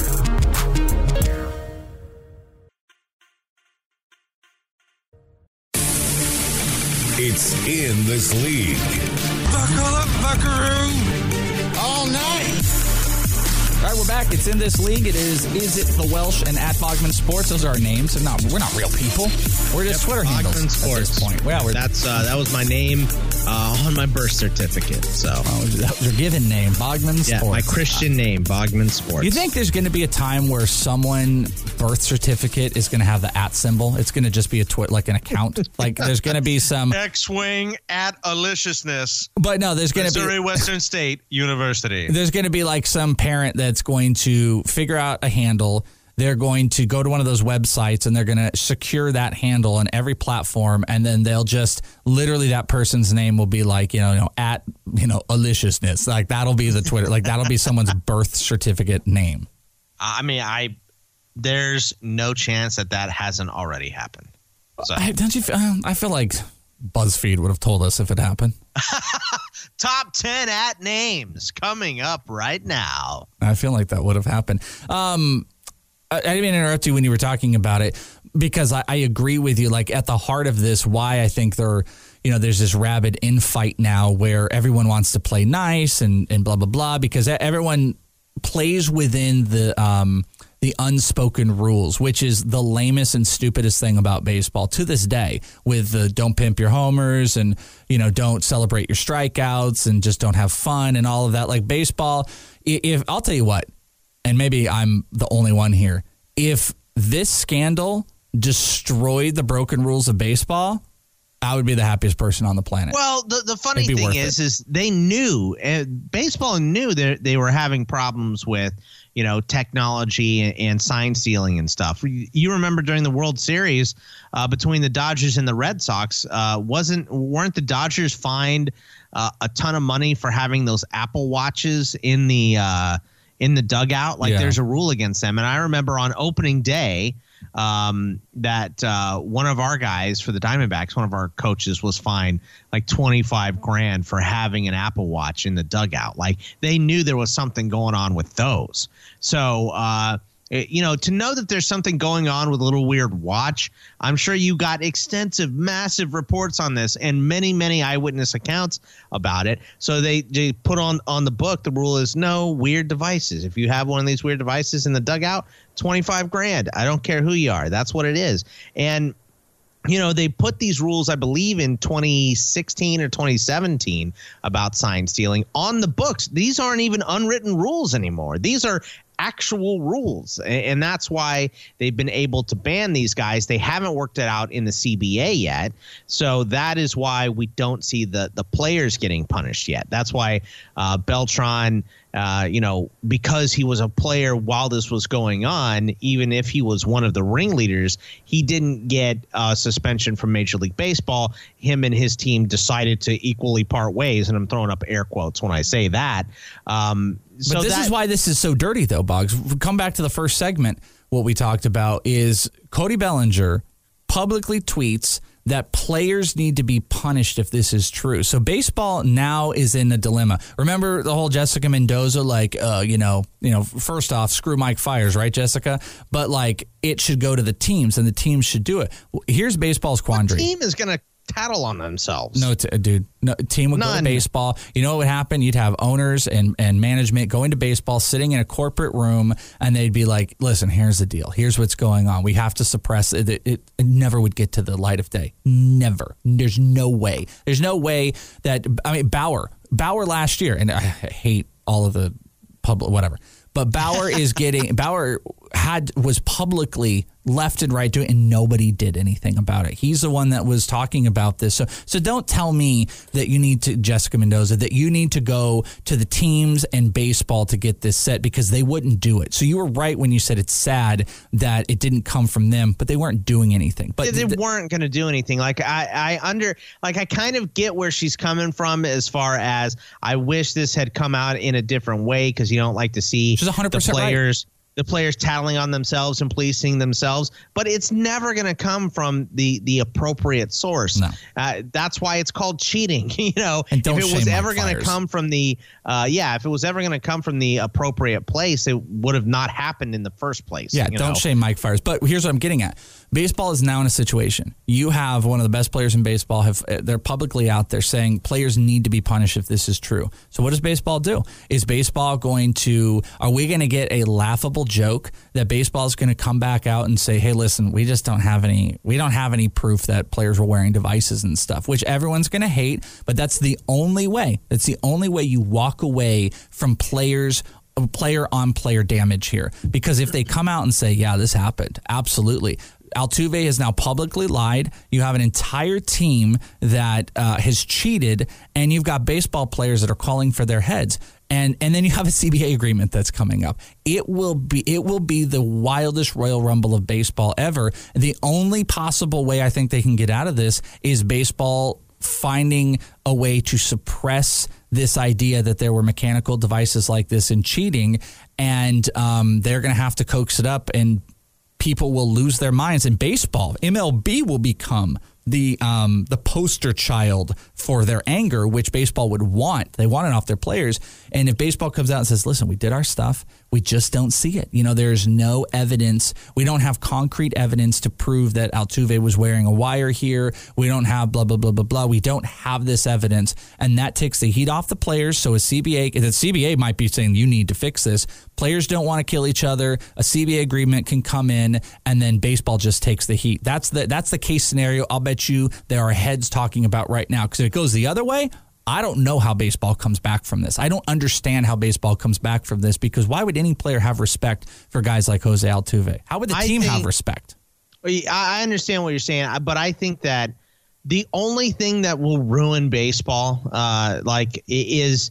It's In This League. Buckle up, buckaroo. All night. All right, we're back. It's In This League. It is Is It The Welsh and at Bogman Sports. Those are our names. Not, we're not real people. We're just Yep, Twitter handles Bogman Sports. at this point. Well, we're, That's uh, that was my name uh, on my birth certificate. So oh, that was your given name, Bogman yeah, Sports. my Christian name, Bogman Sports. You think there's going to be a time where someone birth certificate is going to have the at symbol? It's going to just be a twit like an account. Like there's going to be some X-wing at Aliciousness. But no, there's going to be Missouri Western State University. There's going to be like some parent that's going to figure out a handle. They're going to go to one of those websites and they're going to secure that handle on every platform. And then they'll just literally that person's name will be like, you know, you know at, you know, Aliciousness. Like that'll be the Twitter. Like that'll be someone's birth certificate name. I mean, I there's no chance that that hasn't already happened. So. I, don't you? Uh, I feel like BuzzFeed would have told us if it happened. Top ten at names coming up right now. I feel like that would have happened. Um, I, I didn't mean to interrupt you when you were talking about it because I, I agree with you. Like at the heart of this, why I think there, you know, there's this rabid infight now where everyone wants to play nice and and blah blah blah because everyone plays within the um, the unspoken rules, which is the lamest and stupidest thing about baseball to this day with the don't pimp your homers and, you know, don't celebrate your strikeouts and just don't have fun and all of that. Like baseball, if I'll tell you what, and maybe I'm the only one here, if this scandal destroyed the broken rules of baseball, I would be the happiest person on the planet. Well, the, the funny thing is, it. is they knew, uh, baseball knew that they were having problems with, you know, technology and, and sign stealing and stuff. You remember during the World Series uh, between the Dodgers and the Red Sox, uh, wasn't weren't the Dodgers fined uh, a ton of money for having those Apple Watches in the uh, in the dugout? Like, yeah. There's a rule against them. And I remember on opening day, um, that uh, one of our guys for the Diamondbacks, one of our coaches, was fined like twenty-five grand for having an Apple Watch in the dugout. Like they knew there was something going on with those. So, uh, it, you know, to know that there's something going on with a little weird watch, I'm sure you got extensive, massive reports on this and many, many eyewitness accounts about it. So they, they put on, on the book, the rule is no weird devices. If you have one of these weird devices in the dugout, twenty-five grand. I don't care who you are. That's what it is. And, you know, they put these rules, I believe, in twenty sixteen or twenty seventeen about sign stealing on the books. These aren't even unwritten rules anymore. These are actual rules. And that's why they've been able to ban these guys. They haven't worked it out in the C B A yet. So that is why we don't see the, the players getting punished yet. That's why uh, Beltran, uh, you know, because he was a player while this was going on, even if he was one of the ringleaders, he didn't get uh, suspension from Major League Baseball. Him and his team decided to equally part ways. And I'm throwing up air quotes when I say that. Um, But so this that, is why this is so dirty, though, Boggs. Come back to the first segment. What we talked about is Cody Bellinger publicly tweets that players need to be punished if this is true. So baseball now is in a dilemma. Remember the whole Jessica Mendoza, like, uh, you know, you know, first off, screw Mike Fiers, right, Jessica? But like, it should go to the teams, and the teams should do it. Here's baseball's quandary. What team is going to tattle on themselves? No, t- dude. No, team would None. go to baseball. You know what would happen? You'd have owners and, and management going to baseball, sitting in a corporate room, and they'd be like, listen, here's the deal. Here's what's going on. We have to suppress it. It, it, it never would get to the light of day. Never. There's no way. There's no way that, I mean, Bauer. Bauer last year, and I hate all of the public, whatever. But Bauer is getting Bauer had was publicly left and right doing, and nobody did anything about it. He's the one that was talking about this. So, so don't tell me that you need to Jessica Mendoza that you need to go to the teams and baseball to get this set because they wouldn't do it. So you were right when you said it's sad that it didn't come from them, but they weren't doing anything. But they th- weren't going to do anything. Like I, I under like I kind of get where she's coming from as far as I wish this had come out in a different way because you don't like to see she's one hundred percent the players. Right. The players tattling on themselves and policing themselves, but it's never going to come from the the appropriate source. No. Uh, that's why it's called cheating. You know, and don't if it was shame ever Mike going to Fiers. come from the uh, yeah, if it was ever going to come from the appropriate place, it would have not happened in the first place. Yeah, you don't know? shame Mike Fiers. But here's what I'm getting at. Baseball is now in a situation. You have one of the best players in baseball. Have they're publicly out there saying players need to be punished if this is true. So what does baseball do? Is baseball going to, are we going to get a laughable joke that baseball is going to come back out and say, hey, listen, we just don't have any, we don't have any proof that players were wearing devices and stuff, which everyone's going to hate. But that's the only way. That's the only way you walk away from players player on player damage here. Because if they come out and say, yeah, this happened, absolutely. Altuve has now publicly lied. You have an entire team that uh, has cheated, and you've got baseball players that are calling for their heads. And and then you have a C B A agreement that's coming up. It will be it will be the wildest Royal Rumble of baseball ever. The only possible way I think they can get out of this is baseball finding a way to suppress this idea that there were mechanical devices like this in cheating, and um, they're going to have to coax it up, and people will lose their minds. In baseball, M L B will become the um, the poster child for their anger, which baseball would want. They want it off their players. And if baseball comes out and says, listen, we did our stuff, we just don't see it. You know, there's no evidence. We don't have concrete evidence to prove that Altuve was wearing a wire here. We don't have blah, blah, blah, blah, blah. We don't have this evidence. And that takes the heat off the players. So a C B A, the C B A might be saying you need to fix this. Players don't want to kill each other. A C B A agreement can come in, and then baseball just takes the heat. That's the that's the case scenario I'll bet you there are heads talking about right now. Because if it goes the other way, I don't know how baseball comes back from this. I don't understand how baseball comes back from this, because why would any player have respect for guys like Jose Altuve? How would the I team think, have respect? I understand what you're saying, but I think that the only thing that will ruin baseball, uh, like, is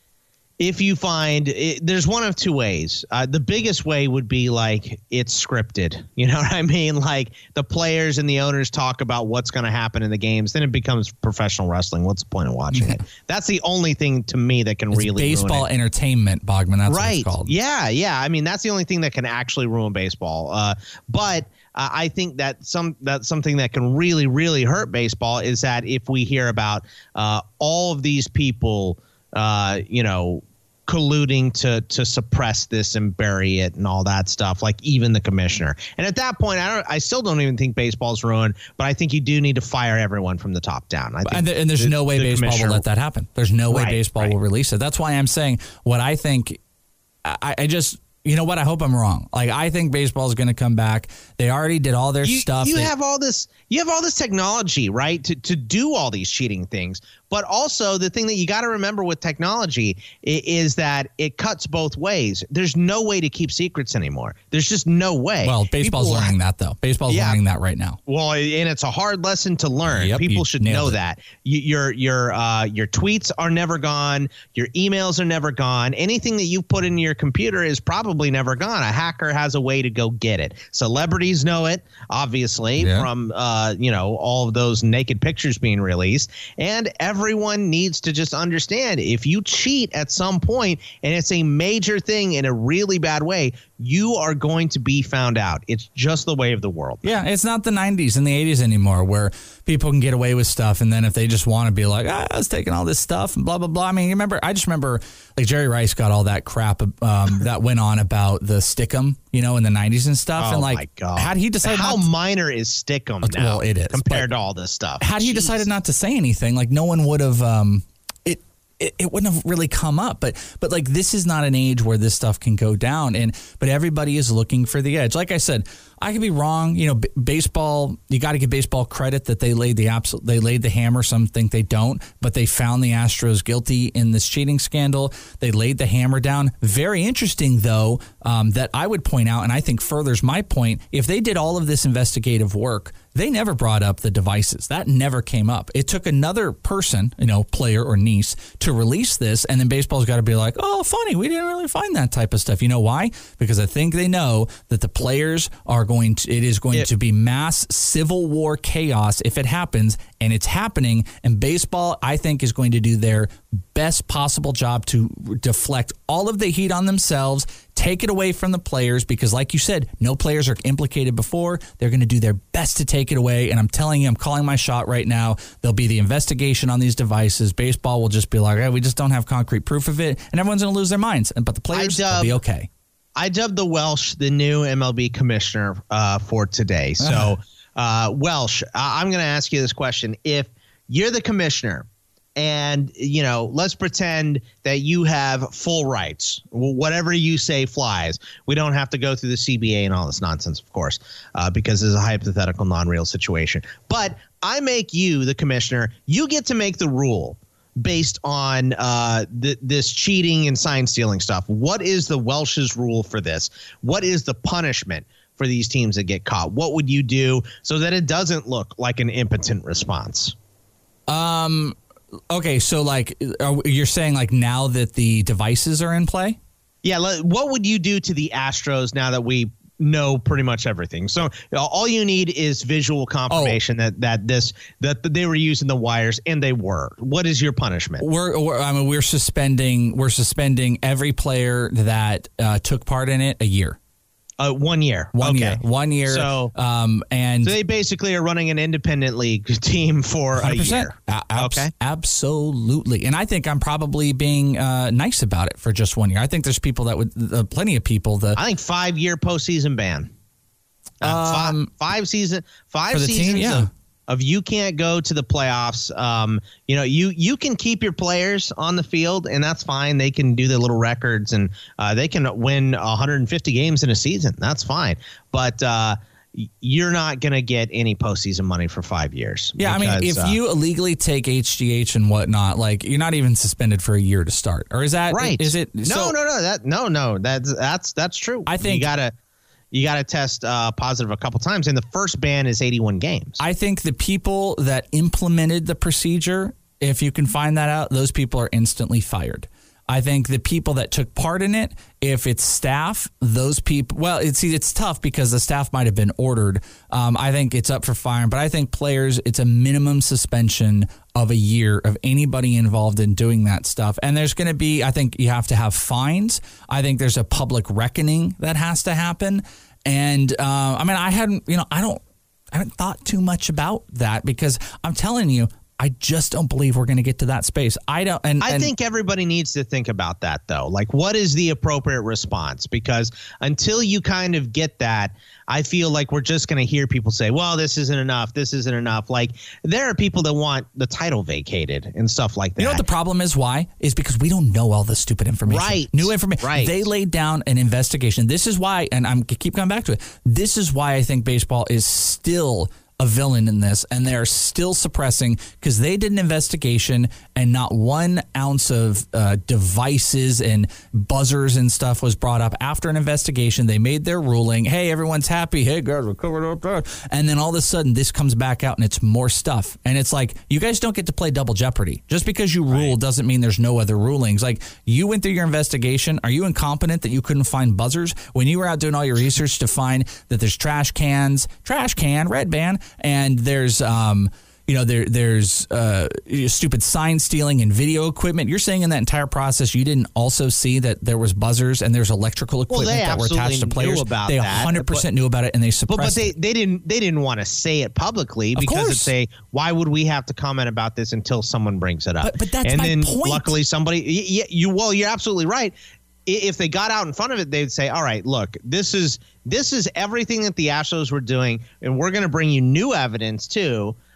if you find it, there's one of two ways. Uh, the biggest way would be like it's scripted. You know what I mean? Like the players and the owners talk about what's going to happen in the games. Then it becomes professional wrestling. What's the point of watching it? That's the only thing to me that can It's really baseball ruin it. entertainment, Bogman. That's right. what it's called. Yeah, yeah. I mean, that's the only thing that can actually ruin baseball. Uh, but uh, I think that some that's something that can really, really hurt baseball is that if we hear about uh, all of these people, uh, you know, colluding to to suppress this and bury it and all that stuff, like even the commissioner. And at that point, I don't. I still don't even think baseball's ruined, but I think you do need to fire everyone from the top down. I think and, th- and there's the, no way the baseball will let that happen. There's no way Right, baseball right. will release it. That's why I'm saying what I think. I, I just. You know what? I hope I'm wrong. Like, I think baseball is going to come back. They already did all their you, stuff. You they, have all this. You have all this technology, right, to to do all these cheating things. But also, the thing that you got to remember with technology is, is that it cuts both ways. There's no way to keep secrets anymore. There's just no way. Well, baseball's People, learning that, though. Baseball's Yeah. learning that right now. Well, and it's a hard lesson to learn. Yep, People you should nailed know it. that. You, your your uh, your tweets are never gone. Your emails are never gone. Anything that you put in your computer is probably never gone. A hacker has a way to go get it. Celebrities know it, obviously, Yeah. from uh, you know all of those naked pictures being released. And everyone needs to just understand, if you cheat at some point and it's a major thing in a really bad way, you are going to be found out. It's just the way of the world. Yeah, it's not the nineties and the eighties anymore where people can get away with stuff, and then if they just want to be like, ah, I was taking all this stuff and blah, blah, blah. I mean, you remember, I just remember like Jerry Rice got all that crap um, that went on about the Stickum, you know, in the nineties and stuff. Oh, and like, my God. had he decided How not to, minor is Stickum now? well, it is compared but to all this stuff. Had he Jeez. decided not to say anything, like no one would have, um, it, it, it wouldn't have really come up. But but like this is not an age where this stuff can go down. And but everybody is looking for the edge. Like I said, I could be wrong. You know, b- baseball. You got to give baseball credit that they laid the absolute. They laid the hammer. Some think they don't, but they found the Astros guilty in this cheating scandal. They laid the hammer down. Very interesting, though, um, that I would point out, and I think furthers my point. If they did all of this investigative work, they never brought up the devices. That never came up. It took another person, you know, player or niece, to release this, and then baseball's got to be like, oh, funny, we didn't really find that type of stuff. You know why? Because I think they know that the players are going to, it is going it, to be mass civil war chaos if it happens, and it's happening, and baseball, I think, is going to do their best possible job to deflect all of the heat on themselves, take it away from the players, because like you said, no players are implicated before. They're going to do their best to take it away. And I'm telling you, I'm calling my shot right now. There'll be the investigation on these devices. Baseball will just be like, hey, we just don't have concrete proof of it. And everyone's going to lose their minds. But the players dub, will be okay. I dubbed the Welsh the new M L B commissioner uh, for today. So, uh, Welsh, I'm going to ask you this question. If you're the commissioner, and, you know, let's pretend that you have full rights. Whatever you say flies. We don't have to go through the C B A and all this nonsense, of course, uh, because it's a hypothetical, non-real situation. But I make you the commissioner. You get to make the rule based on uh, th- this cheating and sign stealing stuff. What is the Welsh's rule for this? What is the punishment for these teams that get caught? What would you do so that it doesn't look like an impotent response? Um. Okay, so like you're saying like now that the devices are in play? Yeah, what would you do to the Astros now that we know pretty much everything? So all you need is visual confirmation oh. that that this that they were using the wires, and they were. What is your punishment? We're, we're I mean we're suspending we're suspending every player that uh, took part in it a year. Uh, one year. One okay. year. One year. So, um, and so they basically are running an independent league team for one hundred percent. A year. A- abs- okay. Absolutely. And I think I'm probably being uh, nice about it for just one year. I think there's people that would, uh, plenty of people that. I think five year postseason ban. Uh, um, five, five season, five for the seasons team, yeah. of, of you can't go to the playoffs. Um, you know, you you can keep your players on the field, and that's fine. They can do their little records, and uh, they can win one hundred fifty games in a season. That's fine. But uh, you're not going to get any postseason money for five years. Yeah, because, I mean, if uh, you illegally take H G H and whatnot, like you're not even suspended for a year to start, or is that right? Is it? No, so, no, no. That no, no. That's that's that's true. I think you gotta. You got to test uh, positive a couple times, and the first ban is eighty-one games. I think the people that implemented the procedure, if you can find that out, those people are instantly fired. I think the people that took part in it, if it's staff, those people, well, it's it's tough because the staff might have been ordered. Um, I think it's up for firing, but I think players, it's a minimum suspension of a year of anybody involved in doing that stuff. And there's going to be, I think you have to have fines. I think there's a public reckoning that has to happen. And uh, I mean, I hadn't, you know, I don't, I haven't thought too much about that because I'm telling you, I just don't believe we're going to get to that space. I don't. And I and, think everybody needs to think about that, though. Like, what is the appropriate response? Because until you kind of get that, I feel like we're just going to hear people say, well, this isn't enough. This isn't enough. Like, there are people that want the title vacated and stuff like that. You know what the problem is? Why? Is because we don't know all this stupid information. Right. New information. Right. They laid down an investigation. This is why, and I'm keep coming back to it. This is why I think baseball is still a villain in this, and they're still suppressing because they did an investigation and not one ounce of uh, devices and buzzers and stuff was brought up after an investigation. They made their ruling. Hey, everyone's happy. Hey, guys, we're covered up there. And then all of a sudden this comes back out and it's more stuff. And it's like, you guys don't get to play double jeopardy. Just because you rule doesn't mean there's no other rulings. Like, you went through your investigation. Are you incompetent that you couldn't find buzzers when you were out doing all your research to find that there's trash cans, trash can, red band, and there's, um, you know, there there's uh, stupid sign stealing and video equipment. You're saying in that entire process, you didn't also see that there was buzzers and there's electrical equipment well, that were attached to players. Knew about they that, one hundred percent but, knew about it, and they suppressed but, but they, it. they didn't they didn't want to say it publicly Of because course. it's a why would we have to comment about this until someone brings it up? But, but that's and my then point. Luckily, somebody you, you well, you're absolutely right. If they got out in front of it, they'd say, all right, look, this is this is everything that the Astros were doing, and we're going to bring you new evidence, too,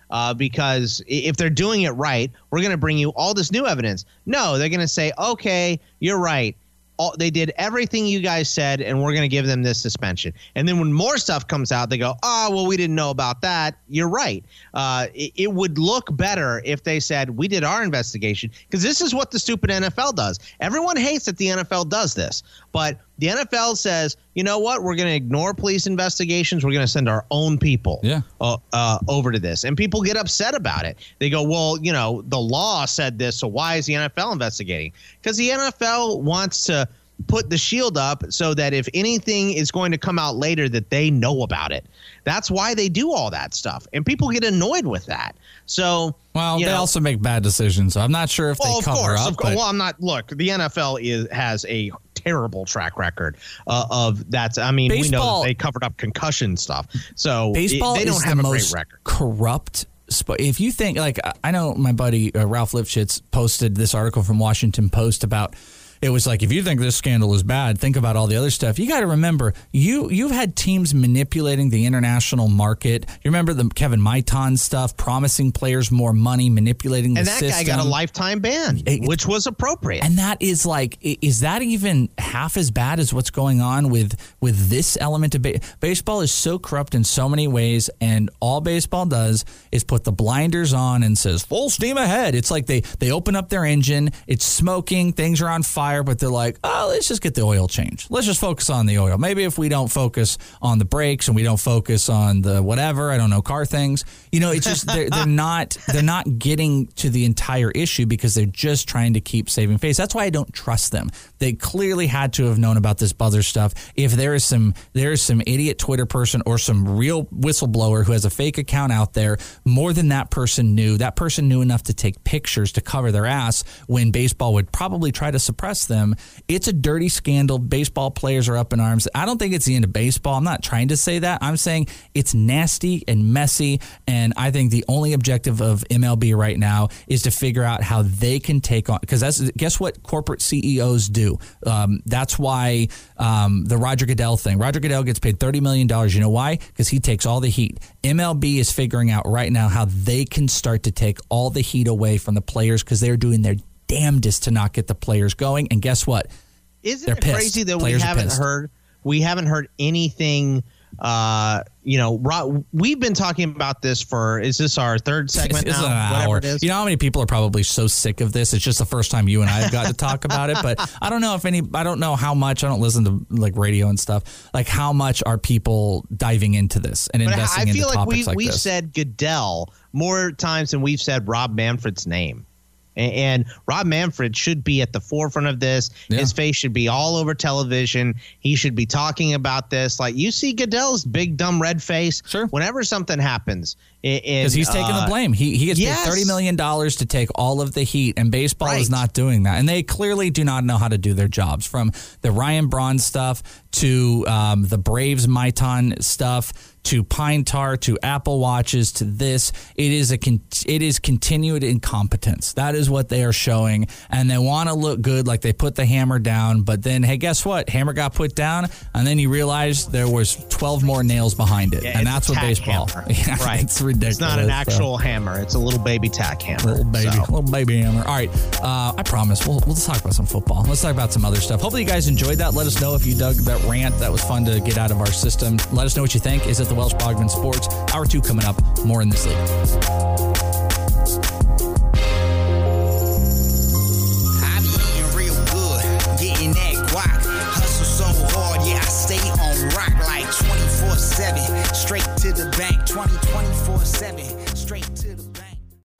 uh, because if they're doing it right, we're going to bring you all this new evidence. No, they're going to say, okay, you're right. All, they did everything you guys said, and we're going to give them this suspension. And then when more stuff comes out, they go, oh, well, we didn't know about that. You're right. Uh, it, it would look better if they said, we did our investigation, because this is what the stupid N F L does. Everyone hates that the N F L does this, but the N F L says, you know what? We're going to ignore police investigations. We're going to send our own people yeah. uh, uh, over to this. And people get upset about it. They go, well, you know, the law said this, so why is the N F L investigating? Because the N F L wants to put the shield up so that if anything is going to come out later, that they know about it. That's why they do all that stuff. And people get annoyed with that. So, well, you they know, also make bad decisions. So I'm not sure if well, they of cover course, up. Of course. But Well, I'm not. Look, the N F L is has a terrible track record uh, of that. I mean, Baseball, we know that they covered up concussion stuff. So baseball it, they don't is have the a most great record. corrupt. Sp- if you think, like, I know my buddy uh, Ralph Lifshitz posted this article from Washington Post about. It was like, if you think this scandal is bad, think about all the other stuff. You got to remember, you, you've had teams manipulating the international market. You remember the Kevin Maitan stuff, promising players more money, manipulating the system. And that system. guy got a lifetime ban, it, which was appropriate. And that is like, is that even half as bad as what's going on with, with this element of ba- baseball is so corrupt in so many ways, and all baseball does is put the blinders on and says, full steam ahead. It's like they, they open up their engine, it's smoking, things are on fire. But they're like, oh, let's just get the oil changed. Let's just focus on the oil. Maybe if we don't focus on the brakes and we don't focus on the whatever, I don't know, car things. You know, it's just they're, they're not they're not getting to the entire issue because they're just trying to keep saving face. That's why I don't trust them. They clearly had to have known about this buzzer stuff. If there is some there is some idiot Twitter person or some real whistleblower who has a fake account out there, more than that person knew. That person knew enough to take pictures to cover their ass when baseball would probably try to suppress them. It's a dirty scandal. Baseball players are up in arms. I don't think it's the end of baseball. I'm not trying to say that. I'm saying it's nasty and messy, and I think the only objective of M L B right now is to figure out how they can take on, because that's guess what corporate C E Os do. Um, that's why um, the Roger Goodell thing. Roger Goodell gets paid thirty million dollars. You know why? Because he takes all the heat. M L B is figuring out right now how they can start to take all the heat away from the players because they're doing their damnedest to not get the players going. And guess what? Isn't They're it pissed. crazy that Players we are haven't pissed. heard we haven't heard anything? Uh, you know, Ro- we've been talking about this for. Is this our third segment It's now? an hour. Whatever it is. You know how many people are probably so sick of this? It's just the first time you and I have got to talk about it. But I don't know if any. I don't know how much. I don't listen to like radio and stuff. Like how much are people diving into this and But investing I into feel like topics we've, like we've this? said Goodell more times than we've said Rob Manfred's name. And Rob Manfred should be at the forefront of this. Yeah. His face should be all over television. He should be talking about this. Like you see Goodell's big, dumb, red face. Sure. Whenever something happens. Because he's taking uh, the blame. He he gets yes. paid thirty million dollars to take all of the heat, and baseball Right. is not doing that. And they clearly do not know how to do their jobs. From the Ryan Braun stuff to um, the Braves Maitan stuff to Pine Tar to Apple Watches to this, it is a con- it is continued incompetence. That is what they are showing, and they want to look good, like they put the hammer down. But then, hey, guess what? Hammer got put down, and then you realize there was twelve more nails behind it, Yeah, and it's that's a what tack baseball. hammer. Yeah, Right. it's ridiculous. It's not an so. actual hammer. It's a little baby tack hammer. Little baby, So. little baby hammer. All right, uh, I promise we'll we'll talk about some football. Let's talk about some other stuff. Hopefully you guys enjoyed that. Let us know if you dug that rant. That was fun to get out of our system. Let us know what you think. Is it the Welsh Bogman Sports? Hour two coming up. More in this league. I be eating real good, getting that guac. Hustle so hard, yeah, I stay on rock like twenty-four seven. Straight to the bank, twenty twenty-four seven. Straight to the bank.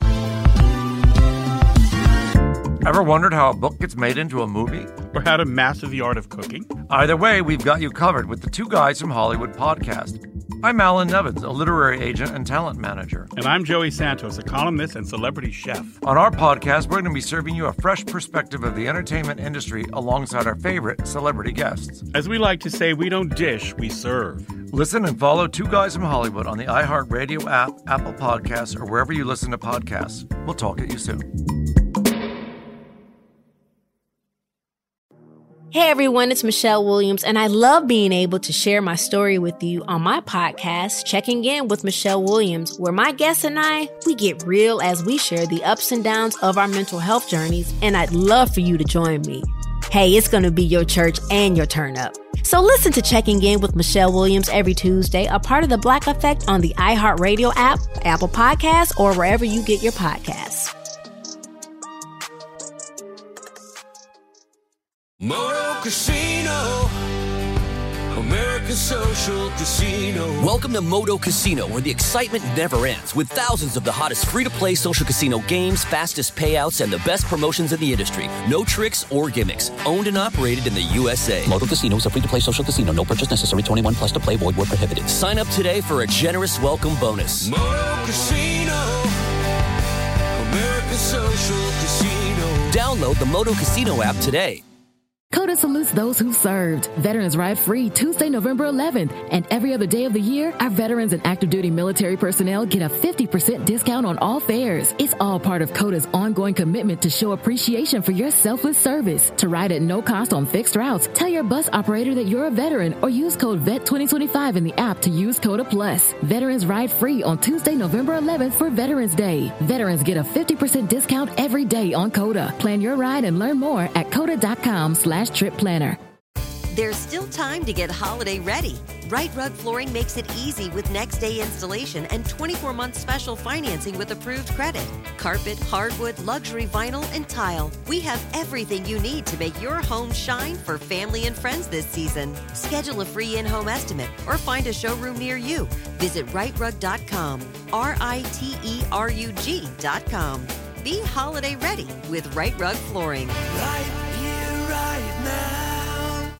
Ever wondered how a book gets made into a movie? Or how to master the art of cooking? Either way, we've got you covered with the Two Guys from Hollywood podcast. I'm Alan Nevins, a literary agent and talent manager. And I'm Joey Santos, a columnist and celebrity chef. On our podcast, we're going to be serving you a fresh perspective of the entertainment industry alongside our favorite celebrity guests. As we like to say, we don't dish, we serve. Listen and follow Two Guys from Hollywood on the iHeartRadio app, Apple Podcasts, or wherever you listen to podcasts. We'll talk at you soon. Hey everyone, it's Michelle Williams, and I love being able to share my story with you on my podcast, Checking In with Michelle Williams, where my guests and I, we get real as we share the ups and downs of our mental health journeys, and I'd love for you to join me. Hey, it's going to be your church and your turn up. So listen to Checking In with Michelle Williams every Tuesday, a part of the Black Effect on the iHeartRadio app, Apple Podcasts, or wherever you get your podcasts. Moto Casino, American Social Casino. Welcome to Moto Casino, where the excitement never ends, with thousands of the hottest free-to-play social casino games, fastest payouts, and the best promotions in the industry. No tricks or gimmicks. Owned and operated in the U S A. Moto Casino is a free-to-play social casino. No purchase necessary. twenty-one plus to play. Void where prohibited. Sign up today for a generous welcome bonus. Moto Casino, American Social Casino. Download the Moto Casino app today. COTA salutes those who served. Veterans Ride Free Tuesday, November eleventh. And every other day of the year, our veterans and active duty military personnel get a fifty percent discount on all fares. It's all part of COTA's ongoing commitment to show appreciation for your selfless service. To ride at no cost on fixed routes, tell your bus operator that you're a veteran or use code V E T twenty twenty-five in the app to use COTA Plus. Veterans Ride Free on Tuesday, November eleventh for Veterans Day. Veterans get a fifty percent discount every day on COTA. Plan your ride and learn more at COTA.com slash trip planner. There's still time to get holiday ready. Right Rug Flooring makes it easy with next day installation and twenty-four month special financing with approved credit. Carpet, hardwood, luxury vinyl, and tile. We have everything you need to make your home shine for family and friends this season. Schedule a free in-home estimate or find a showroom near you. Visit right rug dot com, R I T E R U G dot com. Be holiday ready with Right Rug Flooring. Right here, right now.